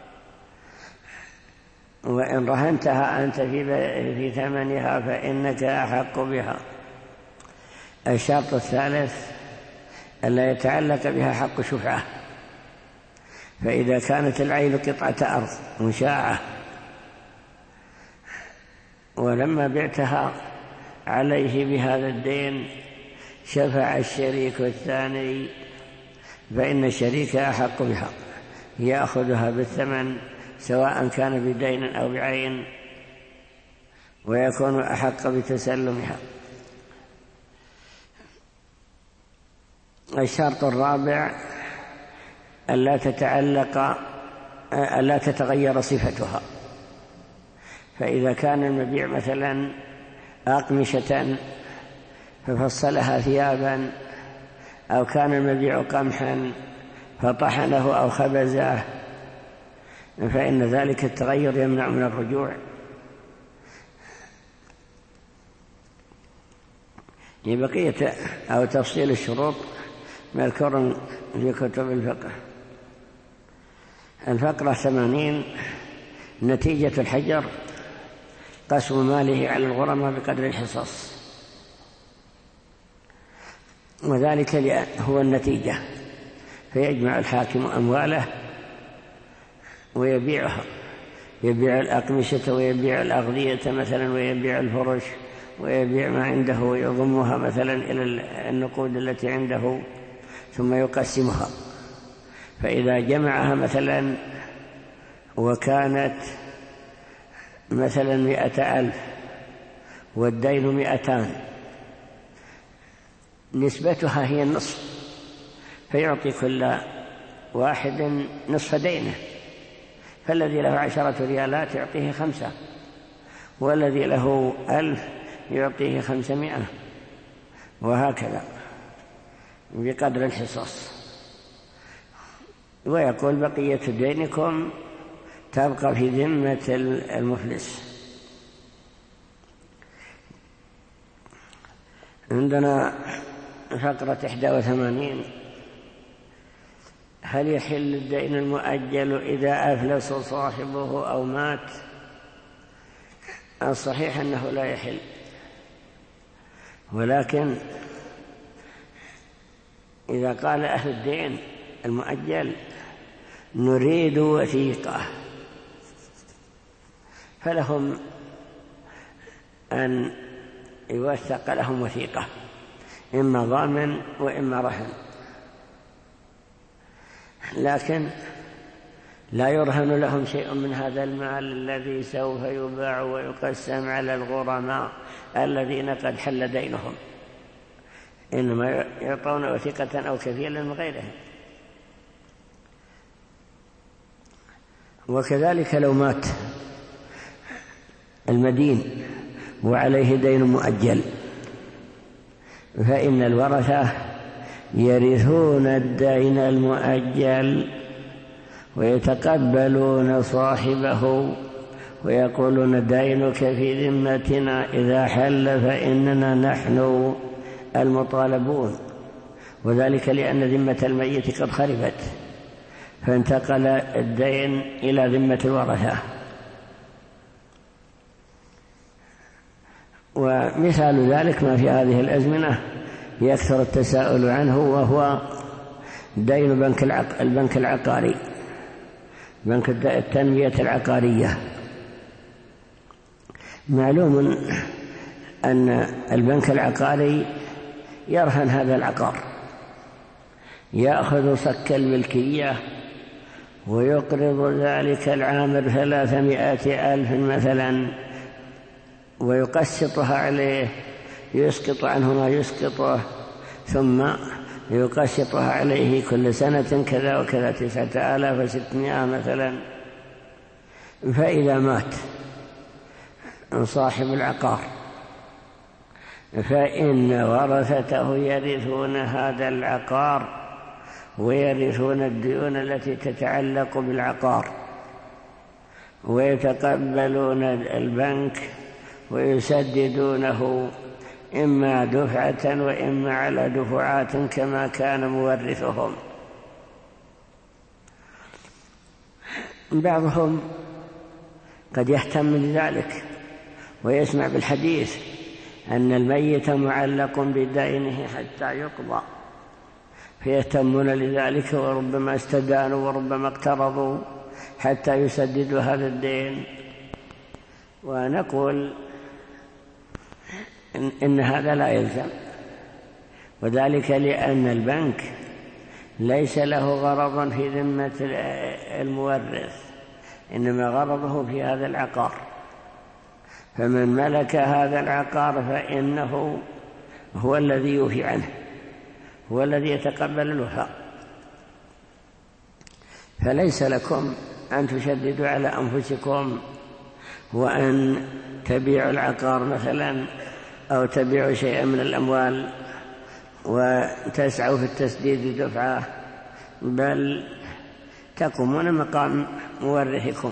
وإن رهنتها أنت في ثمنها فإنك أحق بها. الشرط الثالث ألا يتعلق بها حق شفعة، فإذا كانت العين قطعة أرض مشاعة ولما بعتها عليه بهذا الدين شفع الشريك الثاني فإن الشريك أحق بها، يأخذها بالثمن سواء كان بدين أو بعين، ويكون أحق بتسلمها. الشرط الرابع ألا تتعلق ألا تتغير صفتها، فإذا كان المبيع مثلا أقمشة ففصلها ثيابا، أو كان المبيع قمحا فطحنه أو خبزه، فإن ذلك التغير يمنع من الرجوع. بقية أو تفصيل الشروط مذكور في كتب الفقه. الفقرة ثمانين: نتيجة الحجر قسم ماله على الغرماء بقدر الحصص، وذلك هو النتيجة، فيجمع الحاكم أمواله ويبيعها، يبيع الأقمشة ويبيع الأغذية مثلا ويبيع الفرش ويبيع ما عنده ويضمها مثلا إلى النقود التي عنده ثم يقسمها. فإذا جمعها مثلا وكانت مثلا مئة ألف والدين مئتان، نسبتها هي النصف، فيعطي كل واحد نصف دينه، فالذي له عشرة ريالات يعطيه خمسة والذي له ألف يعطيه خمسمائة، وهكذا بقدر الحصص. ويقول بقية دينكم تبقى في ذمة المفلس. عندنا فقرة إحدى وثمانين: هل يحل الدين المؤجل إذا أفلس صاحبه أو مات؟ الصحيح أنه لا يحل، ولكن إذا قال أهل الدين المؤجل نريد وثيقة، فلهم أن يوثق لهم وثيقة، إما ضامن وإما رهن، لكن لا يرهن لهم شيء من هذا المال الذي سوف يباع ويقسم على الغرماء الذين قد حل دينهم، إنما يعطون وثيقة أو كفيلا من غيرهم. وكذلك لو مات المدين وعليه دين مؤجل، فإن الورثة يرثون الدين المؤجل ويتقبلون صاحبه ويقولون دينك في ذمتنا، إذا حل فإننا نحن المطالبون، وذلك لأن ذمة الميت قد خربت فانتقل الدين إلى ذمة الورثة. ومثال ذلك ما في هذه الأزمنة يكثر التساؤل عنه، وهو دين بنك العق... البنك العقاري، بنك التنمية العقارية. معلوم أن البنك العقاري يرهن هذا العقار، يأخذ صك الملكية ويقرض ذلك العامر ثلاثمائة ألف مثلا ويقسطها عليه، يسقط عنه ما يسقطه، ثم يقسطها عليه كل سنة كذا وكذا، تسعة آلاف وستمائة مثلا. فإذا مات صاحب العقار فإن ورثته يرثون هذا العقار ويرثون الديون التي تتعلق بالعقار، ويتقبلون البنك ويسددونه إما دفعة وإما على دفعات كما كان مورثهم. بعضهم قد يهتم لذلك ويسمع بالحديث أن الميت معلق بدينه حتى يقضى، فيهتمون لذلك، وربما استدانوا وربما اقترضوا حتى يسددوا هذا الدين. ونقول إن, إن هذا لا يلزم، وذلك لأن البنك ليس له غرض في ذمة المورث، إنما غرضه في هذا العقار، فمن ملك هذا العقار فإنه هو الذي يوفي عنه، هو الذي يتقبل الوفاء. فليس لكم أن تشددوا على أنفسكم وأن تبيعوا العقار مثلا أو تبيعوا شيئا من الأموال وتسعوا في التسديد دفعة، بل تقومون مقام مورثكم.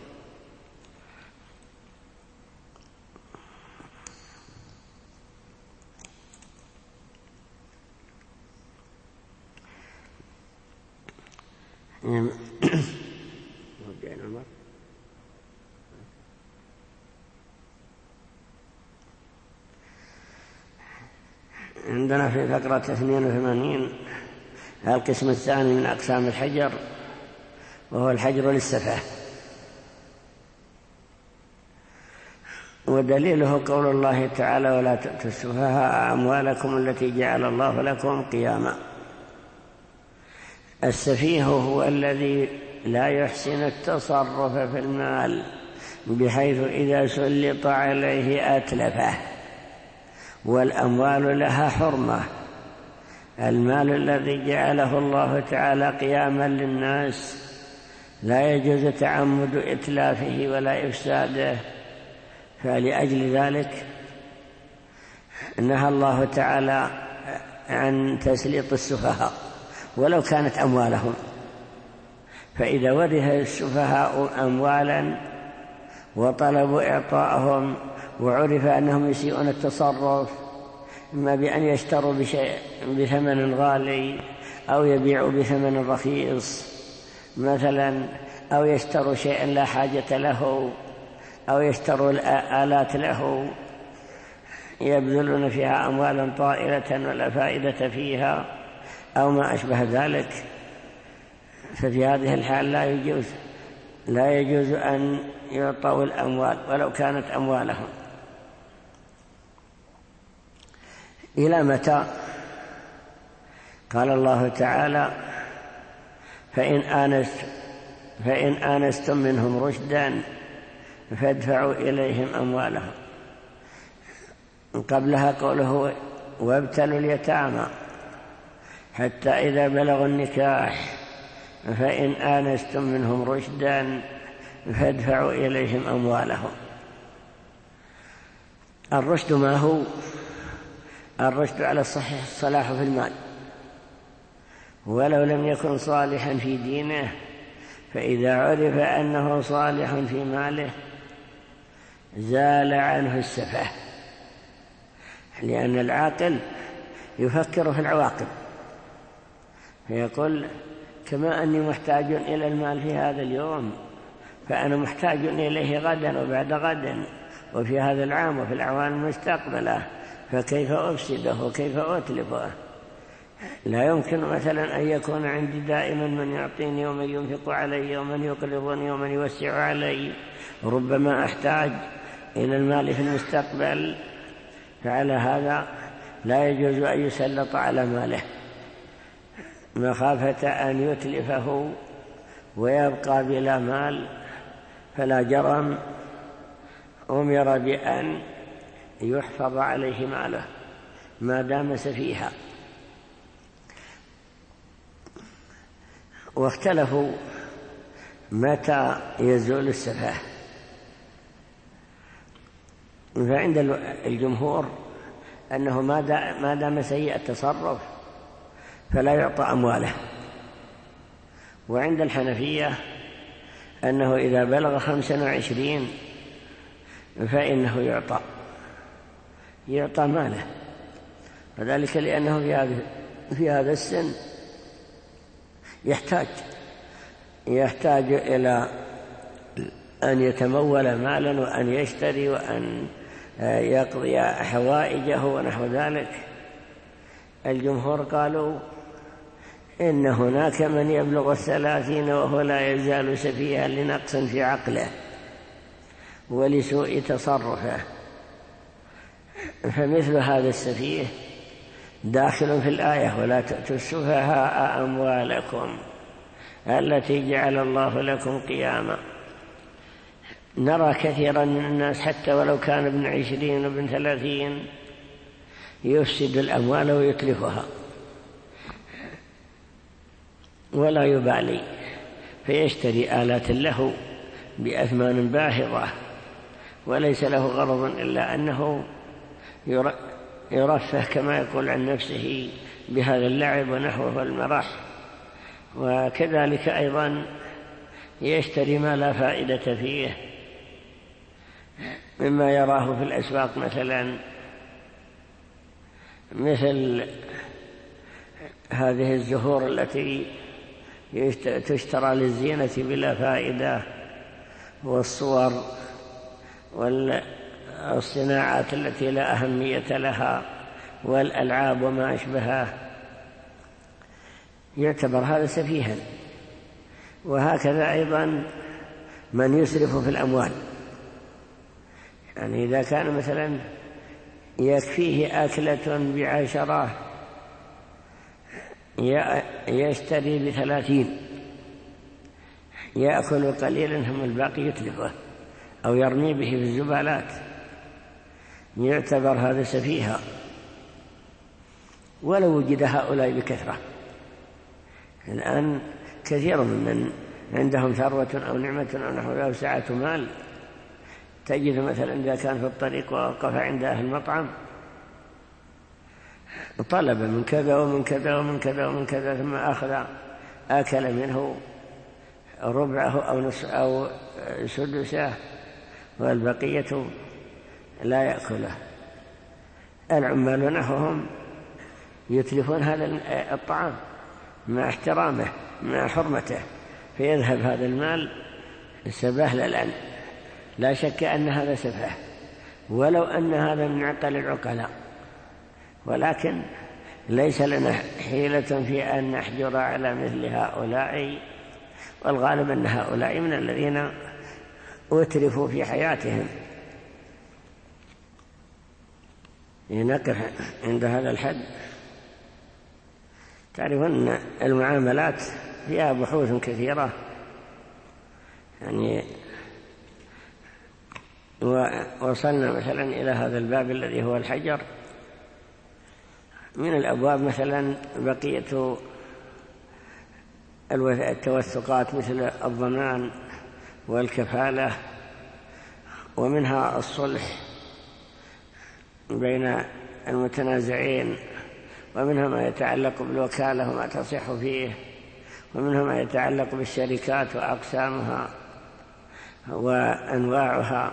عندنا في فقرة اثنين وثمانين القسم الثاني من أقسام الحجر، وهو الحجر للسفه، ودليله قول الله تعالى: ولا تؤتوا السفهاء أموالكم التي جعل الله لكم قياما. السفيه هو الذي لا يحسن التصرف في المال بحيث إذا سلط عليه أتلفه، والأموال لها حرمة. المال الذي جعله الله تعالى قياما للناس لا يجوز تعمد إتلافه ولا إفساده، فلأجل ذلك نهى الله تعالى عن تسليط السفهاء ولو كانت أموالهم. فإذا ورث السفهاء أموالا وطلبوا إعطاءهم وعرف أنهم يسيئون التصرف إما بأن يشتروا بشيء بثمن غالي أو يبيعوا بثمن رخيص مثلا، أو يشتروا شيئا لا حاجة له، أو يشتروا الآلات له يبذلون فيها أموالا طائلة ولا فائدة فيها أو ما أشبه ذلك، ففي هذه الحال لا يجوز لا يجوز أن يعطوا الأموال ولو كانت أموالهم. إلى متى؟ قال الله تعالى: فإن آنست فإن آنستم منهم رشدا فادفعوا إليهم أموالهم. قبلها قوله: وابتلوا اليتامى حتى إذا بلغوا النكاح فإن آنستم منهم رشدا فادفعوا إليهم أموالهم. الرشد ما هو؟ الرشد على الصحيح الصلاح في المال، ولو لم يكن صالحا في دينه، فإذا عرف أنه صالح في ماله زال عنه السفه، لأن العاقل يفكر في العواقب فيقول: كما أني محتاج إلى المال في هذا اليوم فأنا محتاج إليه غدا وبعد غد وفي هذا العام وفي الأعوام المستقبلة، فكيف أفسده وكيف أتلفه؟ لا يمكن مثلا أن يكون عندي دائما من يعطيني ومن ينفق علي ومن يقرضني ومن يوسع علي، ربما أحتاج إلى المال في المستقبل. فعلى هذا لا يجوز أن يسلط على ماله مخافة أن يتلفه ويبقى بلا مال، فلا جرم أمر بأن يحفظ عليه ماله ما دام سفيها. واختلفوا متى يزول السفاه، فعند الجمهور أنه ما دام سيء التصرف فلا يعطى أمواله، وعند الحنفية أنه إذا بلغ خمسا وعشرين فإنه يعطى يعطى ماله، وذلك لأنه في هذا في هذا السن يحتاج يحتاج إلى أن يتمول مالا وأن يشتري وأن يقضي حوائجه ونحو ذلك. الجمهور قالوا إن هناك من يبلغ الثلاثين وهو لا يزال سفيها لنقص في عقله ولسوء تصرفه، فمثل هذا السفيه داخل في الآية: ولا تؤتوا السفهاء أموالكم التي جعل الله لكم قياما. نرى كثيرا من الناس حتى ولو كان ابن عشرين وابن ثلاثين يفسد الأموال ويتلفها ولا يبالي، فيشتري آلات له بأثمان باهظة وليس له غرض إلا أنه يرفه كما يقول عن نفسه بهذا اللعب ونحوه المرح. وكذلك أيضا يشتري ما لا فائدة فيه مما يراه في الأسواق، مثلا مثل هذه الزهور التي تشترى للزينة بلا فائدة، والصور والصناعات التي لا أهمية لها والألعاب وما أشبهها، يعتبر هذا سفيها. وهكذا أيضا من يسرف في الأموال، يعني إذا كان مثلا يكفيه أكلة بعشرة يشتري بثلاثين، يأكل قليلا ثم الباقي يتلفه أو يرمي به في الزبالات، يعتبر هذا سفيها ولو وجد هؤلاء بكثرة. الآن كثير من عندهم ثروة أو نعمة أو نحو ذلك سعة مال تجد مثلا إذا كان في الطريق ووقف عند أهل المطعم طلب من كذا ومن كذا ومن كذا ومن كذا ثم أخذ أكل منه ربعه أو نصف أو سدسه والبقية لا يأكله. العمال نحوهم يتلفون هذا الطعام مع احترامه مع حرمته، فيذهب هذا المال سبهللا. لا شك أن هذا سفه، ولو أن هذا من عقل العقلاء، ولكن ليس لنا حيلة في أن نحجر على مثل هؤلاء، والغالب أن هؤلاء من الذين أترفوا في حياتهم. نقف عند هذا الحد. تعرفون المعاملات فيها بحوث كثيرة، يعني وصلنا مثلا إلى هذا الباب الذي هو الحجر. من الأبواب مثلا بقية التوثقات مثل الضمان والكفالة، ومنها الصلح بين المتنازعين، ومنها ما يتعلق بالوكالة وما تصح فيه، ومنها ما يتعلق بالشركات وأقسامها وأنواعها،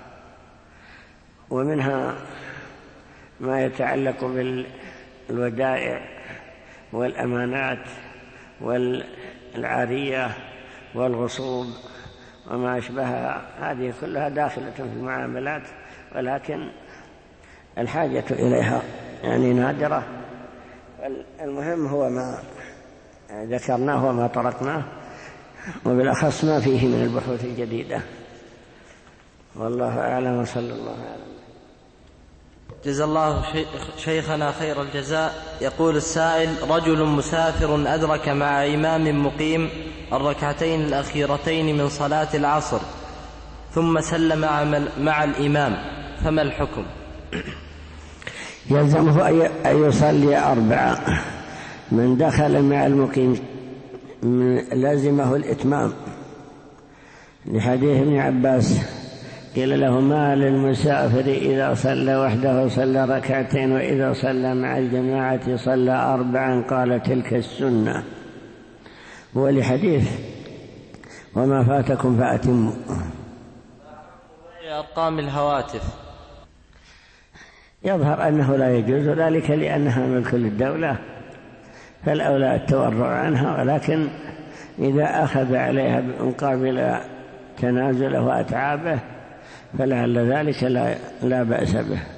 ومنها ما يتعلق بالودائع والأمانات والعارية والغصوب وما أشبهها. هذه كلها داخلة في المعاملات، ولكن الحاجة إليها يعني نادرة. المهم هو ما ذكرناه وما طرقناه، وبالأخص ما فيه من البحوث الجديدة. والله أعلم، وصلى الله عليه وسلم. جزا الله شيخنا خير الجزاء. يقول السائل: رجل مسافر أدرك مع إمام مقيم الركعتين الأخيرتين من صلاة العصر ثم سلم مع الإمام، فما الحكم؟ يلزمه أن يصلي أربعة. من دخل مع المقيم لازمه الإتمام، لحديث ابن عباس قيل له: ما للمسافر إذا صلى وحده صلى ركعتين وإذا صلى مع الجماعة صلى أربعا؟ قال: تلك السنة. ولحديث: وما فاتكم فأتموا. أرقام الهواتف يظهر أنه لا يجوز ذلك لأنها ملك للدولة، فالأولى التورع عنها، ولكن إذا أخذ عليها مقابل تنازله وأتعابه فلعل ذلك لا, لا بأس به.